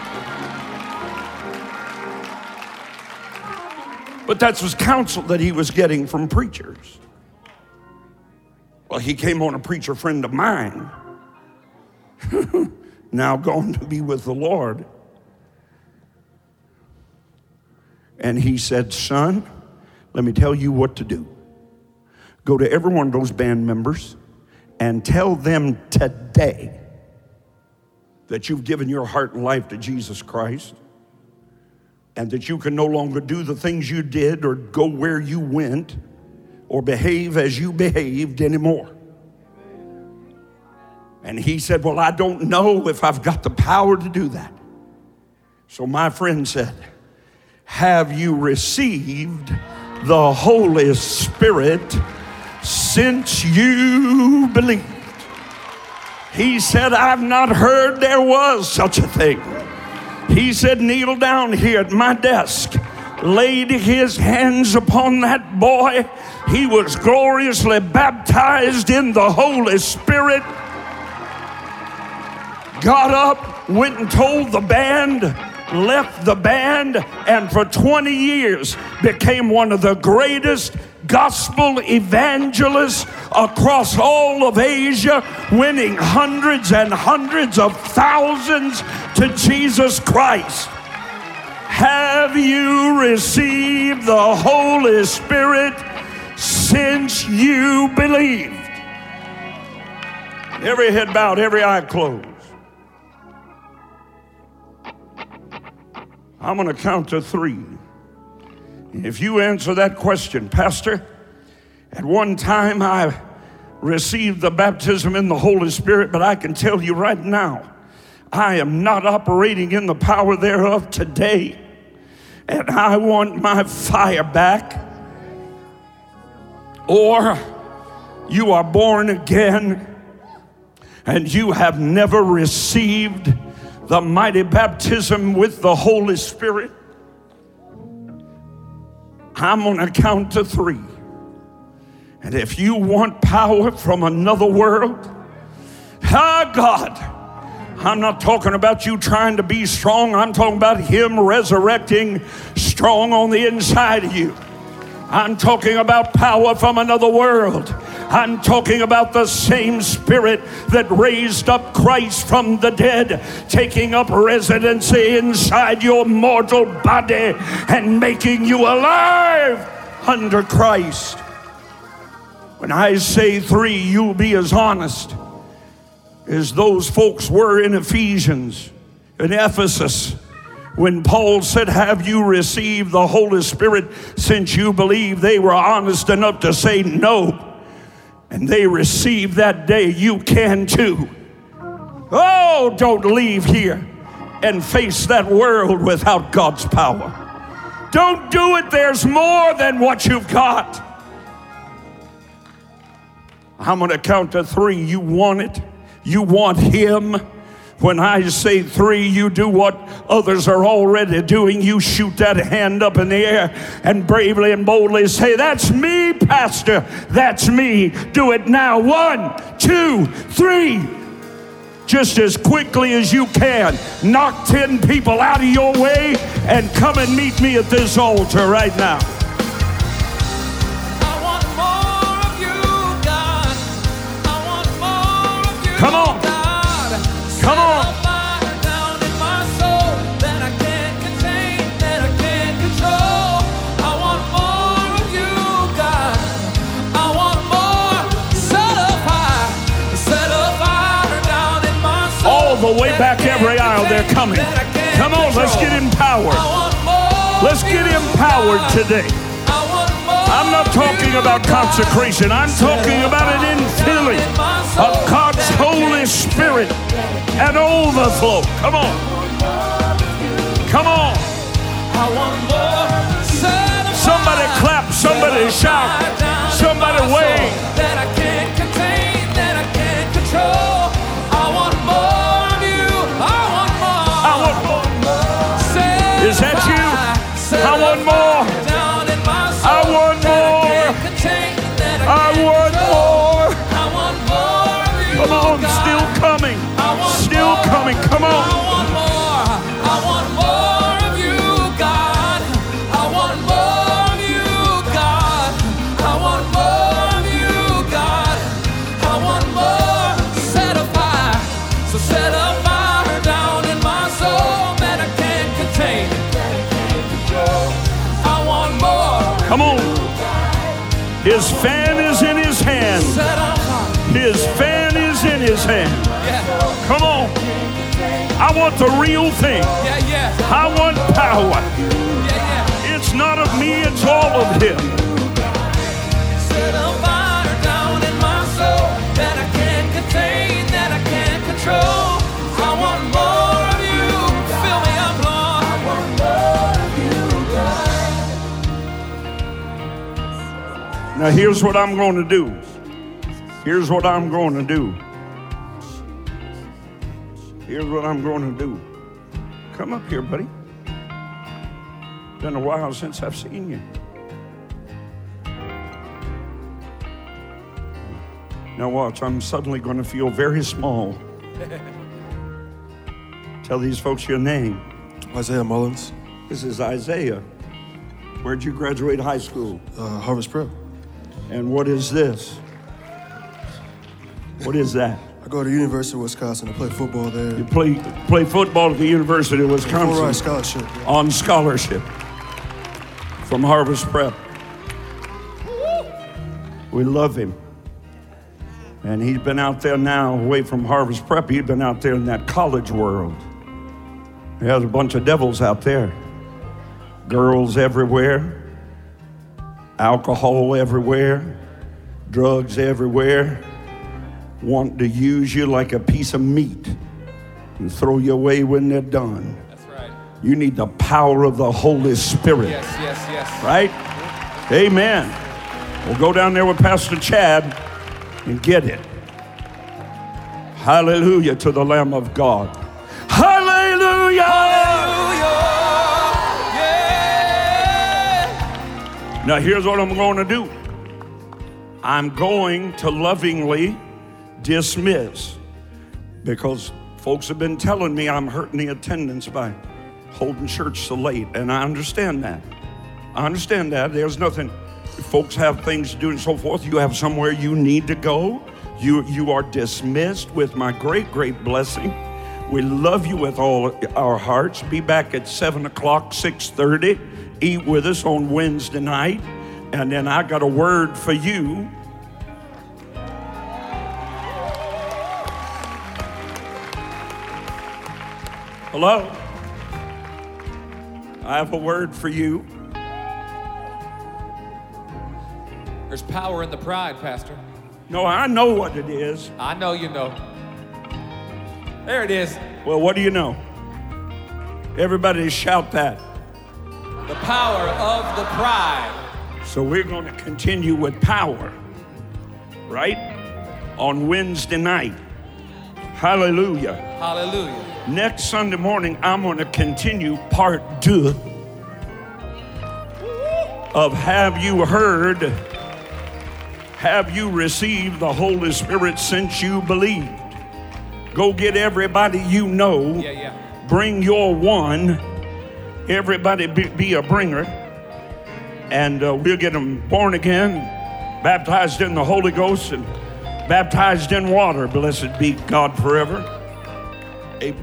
But that was counsel that he was getting from preachers. Well, he came on a preacher friend of mine, now going to be with the Lord. And he said, son, let me tell you what to do. Go to every one of those band members and tell them today that you've given your heart and life to Jesus Christ and that you can no longer do the things you did or go where you went or behave as you behaved anymore. And he said, well, I don't know if I've got the power to do that. So my friend said, have you received the Holy Spirit since you believed? He said, I've not heard there was such a thing. He said, kneel down here at my desk, laid his hands upon that boy. He was gloriously baptized in the Holy Spirit. Got up, went and told the band, left the band, and for twenty years became one of the greatest gospel evangelists across all of Asia, winning hundreds and hundreds of thousands to Jesus Christ. Have Have you received the Holy Spirit since you believed? Every head bowed, every eye closed. I'm going to count to three. If you answer that question, Pastor, at one time I received the baptism in the Holy Spirit, but I can tell you right now, I am not operating in the power thereof today, and I want my fire back. Or you are born again and you have never received the mighty baptism with the Holy Spirit. I'm going to count to three. And if you want power from another world, ah, God, I'm not talking about you trying to be strong. I'm talking about Him resurrecting strong on the inside of you. I'm talking about power from another world. I'm talking about the same Spirit that raised up Christ from the dead, taking up residency inside your mortal body and making you alive under Christ. When I say three, you'll be as honest as those folks were in Ephesians, in Ephesus, when Paul said, have you received the Holy Spirit since you believe? They were honest enough to say no. And they received that day. You can too. Oh, don't leave here and face that world without God's power. Don't do it. There's more than what you've got. I'm going to count to three. You want it. You want Him. When I say three, you do what others are already doing. You shoot that hand up in the air and bravely and boldly say, that's me, Pastor. That's me. Do it now. One, two, three. Just as quickly as you can, knock ten people out of your way and come and meet me at this altar right now. I want more of you, God. I want more of you, Come on. God. Come on. Set a fire down in my soul that I can't contain, that I can't control. I want more of you, God. I want more. Set a fire, set a fire down in my soul. All the way that I back can't every aisle, they're contain, coming. that I can't Come on, let's get control. empowered. I want more Let's of get you, empowered God. today. I want more I'm not of talking you, about God. consecration. I'm talking about an infilling of God's Holy Spirit, an overflow. Come on. Come on. I want more. Set a Somebody fire, clap, somebody set a shout, fire down somebody in my wave. soul that I can't contain, that I can't control. I want more of you. I want more. I want more. Set Is a that you? fire, set I a want more. fire down in my soul I want that more. I can't contain, that I I can't want control. more. I want more of you, Come on, God. still coming. I want Still more. coming. Come I on. want more. I want more of you, God. I want more of you, God. I want more of you, God. I want more. Set a fire. So set a fire down in my soul that I can't contain. I want more. Come on. His fan is in his hand. Set a fire. His fan is in his hand. Yeah, Come on. I want the real thing. yeah, yeah, I want power. yeah, yeah. It's not of me, it's all of Him. Set a fire down in my soul that I can't contain, that I can't control. I want more of you. Fill me up, Lord. I want more of you, God. Now here's what I'm going to do. Here's what I'm going to do. Here's what I'm going to do. Come up here, buddy. Been a while since I've seen you. Now watch, I'm suddenly going to feel very small. Tell these folks your name. Isaiah Mullins, This is Isaiah. Where'd you graduate high school? uh, Harvest Prep. And what is this? What is that? I go to University of Wisconsin to play football there. You play play football at the University of Full ride Wisconsin scholarship. on scholarship. from Harvest Prep. We love him. And he's been out there now, away from Harvest Prep. He's been out there in that college world. There's a bunch of devils out there. Girls everywhere. Alcohol everywhere. Drugs everywhere. Wanting to use you like a piece of meat and throw you away when they're done. That's right. You need the power of the Holy Spirit. Yes, yes, yes. Right? Amen. We'll go down there with Pastor Chad and get it. Hallelujah to the Lamb of God. Hallelujah! Hallelujah! Yeah! Now here's what I'm going to do. I'm going to lovingly dismiss, because folks have been telling me I'm hurting the attendance by holding church so late, and I understand that. I understand that. There's nothing. If folks have things to do and so forth, you have somewhere you need to go. You, you are dismissed with my great, great blessing. We love you with all our hearts. Be back at seven o'clock, six thirty. Eat with us on Wednesday night. And then I got a word for you. Hello? I have a word for you. There's power in the pride, Pastor. No, I know what it is. I know you know. There it is. Well, what do you know? Everybody shout that. The power of the pride. So we're going to continue with power, right? On Wednesday night. Hallelujah. Hallelujah. Next Sunday morning, I'm going to continue part two of Have You Heard? Have you received the Holy Spirit since you believed? Go get everybody you know. Yeah, yeah. Bring your one. Everybody be, be a bringer. And uh, we'll get them born again, baptized in the Holy Ghost, and baptized in water. Blessed be God forever. Amen.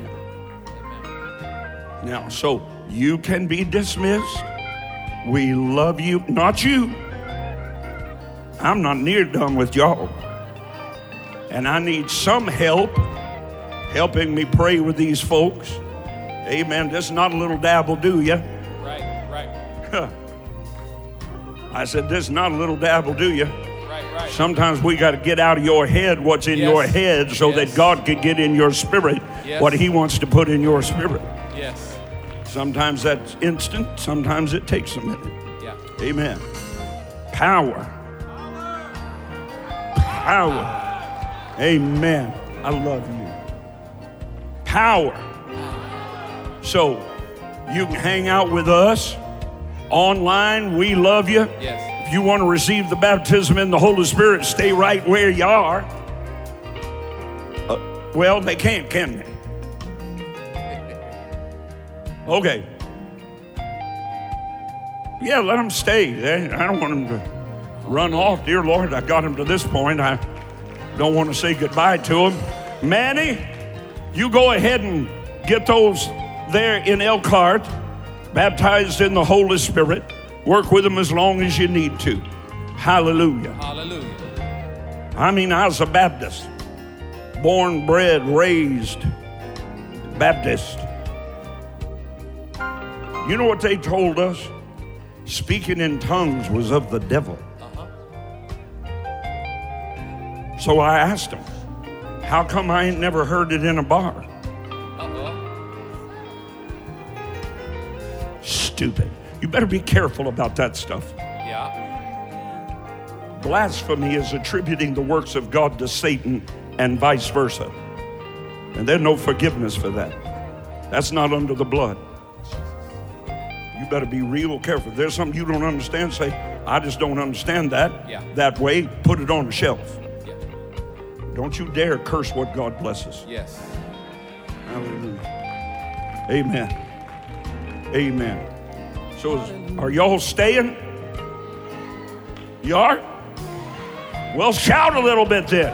Now, so you can be dismissed. We love you. Not you. I'm not near done with y'all. And I need some help helping me pray with these folks. Amen. This is not a little dabble, do ya? Right, right. I said, this is not a little dabble, do you? Right, right. Sometimes we got to get out of your head what's in Yes. your head so Yes. that God can get in your spirit Yes. what he wants to put in your spirit. Yes. Sometimes that's instant. Sometimes it takes a minute. Yeah. Amen. Power. Power. Amen. I love you. Power. So you can hang out with us online. We love you. Yes. If you want to receive the baptism in the Holy Spirit, stay right where you are. Uh, well, they can't, can they? Okay. Yeah, let them stay. They- I don't want them to run off. Dear Lord, I got them to this point. I don't want to say goodbye to them. Manny, you go ahead and get those there in Elkhart, baptized in the Holy Spirit. Work with them as long as you need to. Hallelujah. Hallelujah. I mean, I was a Baptist. Born, bred, raised Baptist. You know what they told us? Speaking in tongues was of the devil. Uh-huh. So I asked him, how come I ain't never heard it in a bar? Uh-oh. Stupid. You better be careful about that stuff. Yeah. Blasphemy is attributing the works of God to Satan and vice versa. And there's no forgiveness for that. That's not under the blood. You better be real careful. If there's something you don't understand, say, I just don't understand that. Yeah. That way, put it on the shelf. Yeah. Don't you dare curse what God blesses. Yes. Hallelujah. Amen. Amen. So is, are y'all staying? You are? Well, shout a little bit then.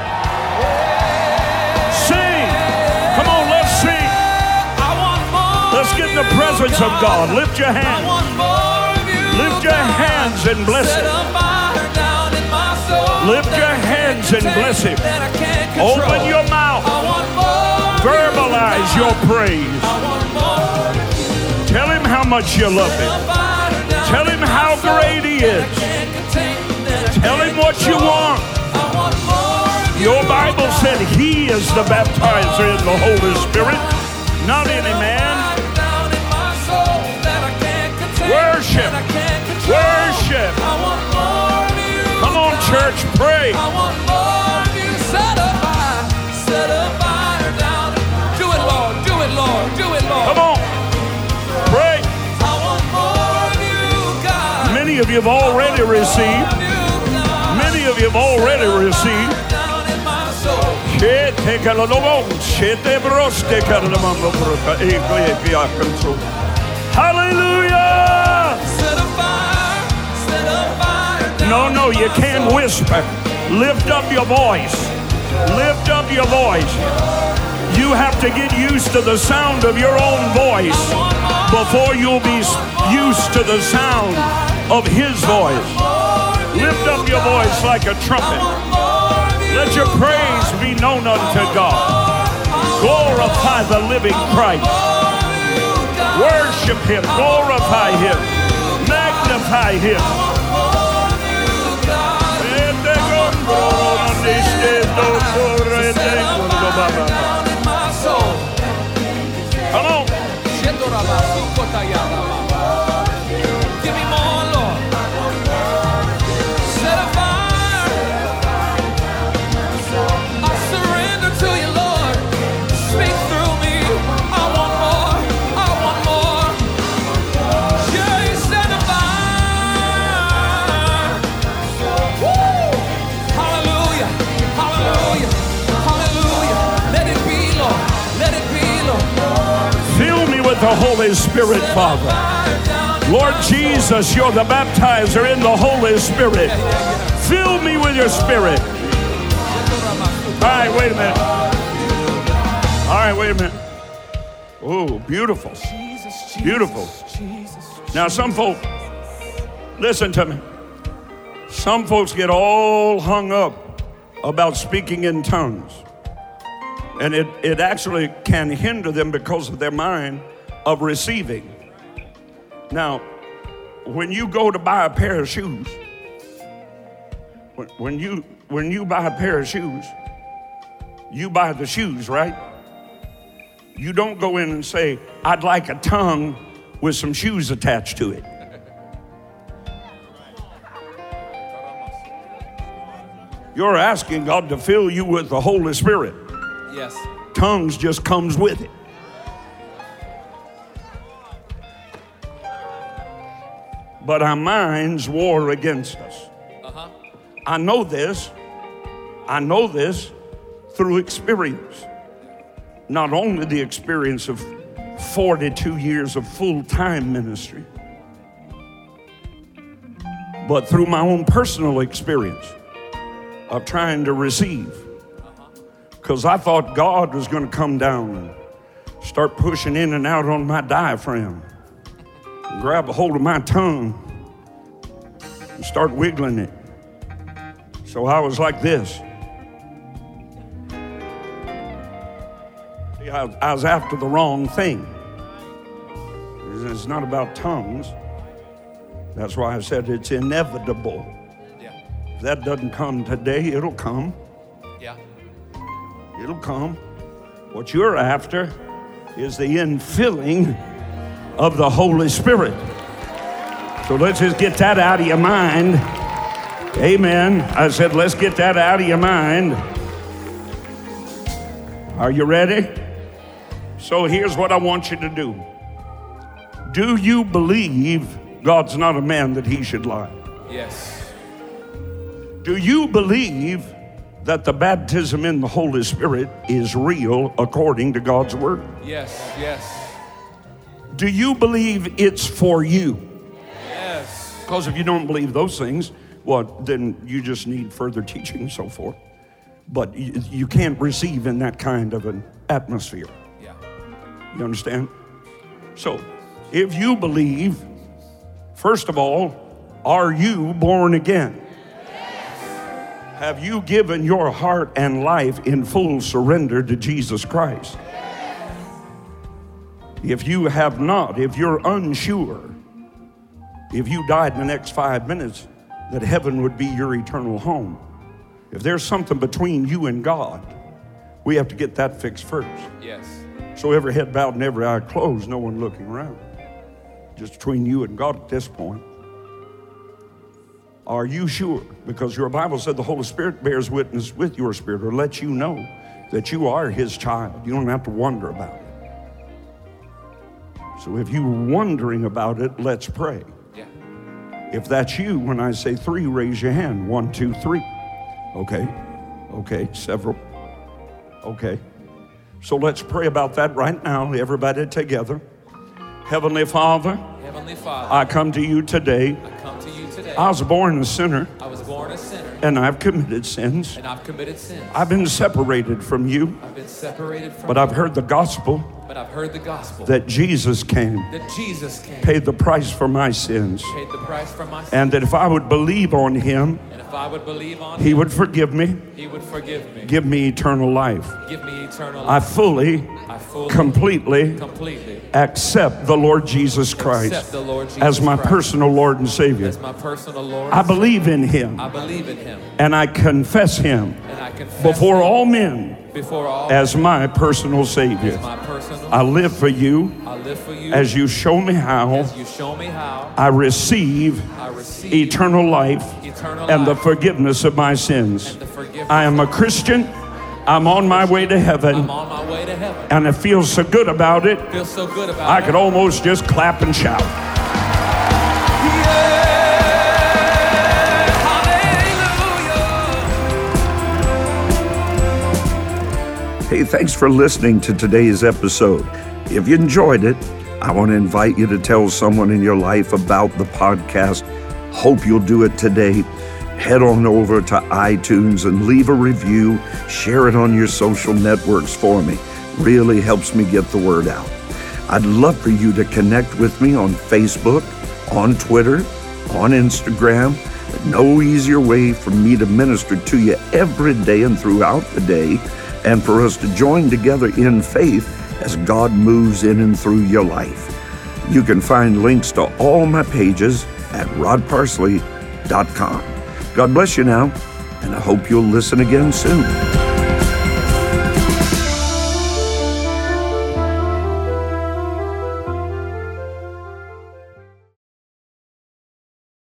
Sing. Come on, let's sing. I want more. Let's get in the of you, presence of God. Lift your I hand. want more of you, Lift your God. hands and bless Set him. a fire down in my soul Lift that your I can't hands and contain, bless him. that I can't control. Open your mouth. I want more of you, Verbalize God. your praise. I want more of you. Tell him how much you love Set a him. fire down Tell in him my how soul great he that I is. can't contain, that I Tell can't him what you control. want. I want more of you, Your Bible God. said he is the baptizer in the Holy Spirit, not any man. Worship. Worship. Come on, church, pray. I want more of you. Set a fire. Set a fire down. Do it, Lord. Do it, Lord. Do it, Lord. Come on. Pray. I want more of you, God. Many of you have already received. Many of you have already received. Down in my soul. Shit, take a little more. Shit, they bros, take a little more. Hallelujah. Set a fire. Set a fire down. No, no, you can't whisper. Lift up your voice. Lift up your voice. You have to get used to the sound of your own voice before you'll be used to the sound of his voice. Lift up your voice like a trumpet. Let your praise be known unto God. Glorify the living Christ. Worship him. Glorify him. Magnify him. Come on. Give me more, Lord. Set a fire. I surrender to you, Lord. Speak through me. I want more. I want more. Yeah, you set a fire. Woo! Hallelujah. Hallelujah. Hallelujah. Let it be, Lord. Let it be, Lord. Fill me with the Holy Spirit, Father. Lord Jesus, you're the baptizer in the Holy Spirit. Fill me with your Spirit. All right, wait a minute. All right, wait a minute. Oh, beautiful. Beautiful. Now, some folk, listen to me. Some folks get all hung up about speaking in tongues. And it, it actually can hinder them because of their mind of receiving. Now, when you go to buy a pair of shoes, when, when you when you buy a pair of shoes, you buy the shoes, right? You don't go in and say, I'd like a tongue with some shoes attached to it. You're asking God to fill you with the Holy Spirit. Yes. Tongues just comes with it. But our minds war against us. Uh-huh. I know this. I know this through experience. Not only the experience of forty-two years of full-time ministry, but through my own personal experience of trying to receive. Because I thought God was going to come down and start pushing in and out on my diaphragm, and grab a hold of my tongue and start wiggling it. So I was like this. See, I, I was after the wrong thing. It's not about tongues. That's why I said it's inevitable. Yeah. If that doesn't come today, it'll come. Yeah. It'll come. What you're after is the infilling of the Holy Spirit. So let's just get that out of your mind. Amen. I said, let's get that out of your mind. Are you ready? So here's what I want you to do. Do you believe God's not a man that he should lie? Yes. Do you believe that the baptism in the Holy Spirit is real according to God's word? Yes. Yes. Do you believe it's for you? Yes. Because if you don't believe those things, well, then you just need further teaching and so forth. But you, you can't receive in that kind of an atmosphere. Yeah. You understand? So, if you believe First of all, are you born again? Have you given your heart and life in full surrender to Jesus Christ? If you have not, if you're unsure, if you died in the next five minutes, that heaven would be your eternal home. If there's something between you and God, we have to get that fixed first. Yes. So every head bowed and every eye closed, no one looking around. Just between you and God at this point. Are you sure? Because your Bible said the Holy Spirit bears witness with your spirit, or lets you know that you are his child. You don't have to wonder about it. So if you're wondering about it, let's pray. Yeah. If that's you, when I say three, raise your hand. One, two, three. Okay. Okay, several. Okay. So let's pray about that right now, everybody together. Heavenly Father, Heavenly Father, I come to you today. I come to you today. I was born a sinner, I was born a sinner, and I've committed sins. and I've committed sins. I've been separated from you, I've been separated from but you, I've heard the gospel but I've heard the gospel that Jesus came, that Jesus came, paid the price for my sins, paid the price for my sins, and that if I would believe on him, and if I would believe on he him, would forgive me, he would forgive me, give me eternal life. give me eternal I life. fully, I fully, completely completely accept the Lord Jesus Christ accept the Lord Jesus as my Christ personal Lord and Savior. as my personal Lord. I believe in him, I believe in him, and I confess him and I confess before him all men before all as my personal as Savior. my personal. I live for you I live for you as you show me how. as you show me how I receive I receive eternal life eternal and the life forgiveness of my sins. and the forgiveness. I am a Christian. I'm on my way to I'm heaven, on my way to heaven. and it feels so good about it, Feel so good about I it. could almost just clap and shout. Hey, thanks for listening to today's episode. If you enjoyed it, I want to invite you to tell someone in your life about the podcast. Hope you'll do it today. Head on over to iTunes and leave a review. Share it on your social networks for me. Really helps me get the word out. I'd love for you to connect with me on Facebook, on Twitter, on Instagram. No easier way for me to minister to you every day and throughout the day, and for us to join together in faith as God moves in and through your life. You can find links to all my pages at rod parsley dot com. God bless you now, and I hope you'll listen again soon.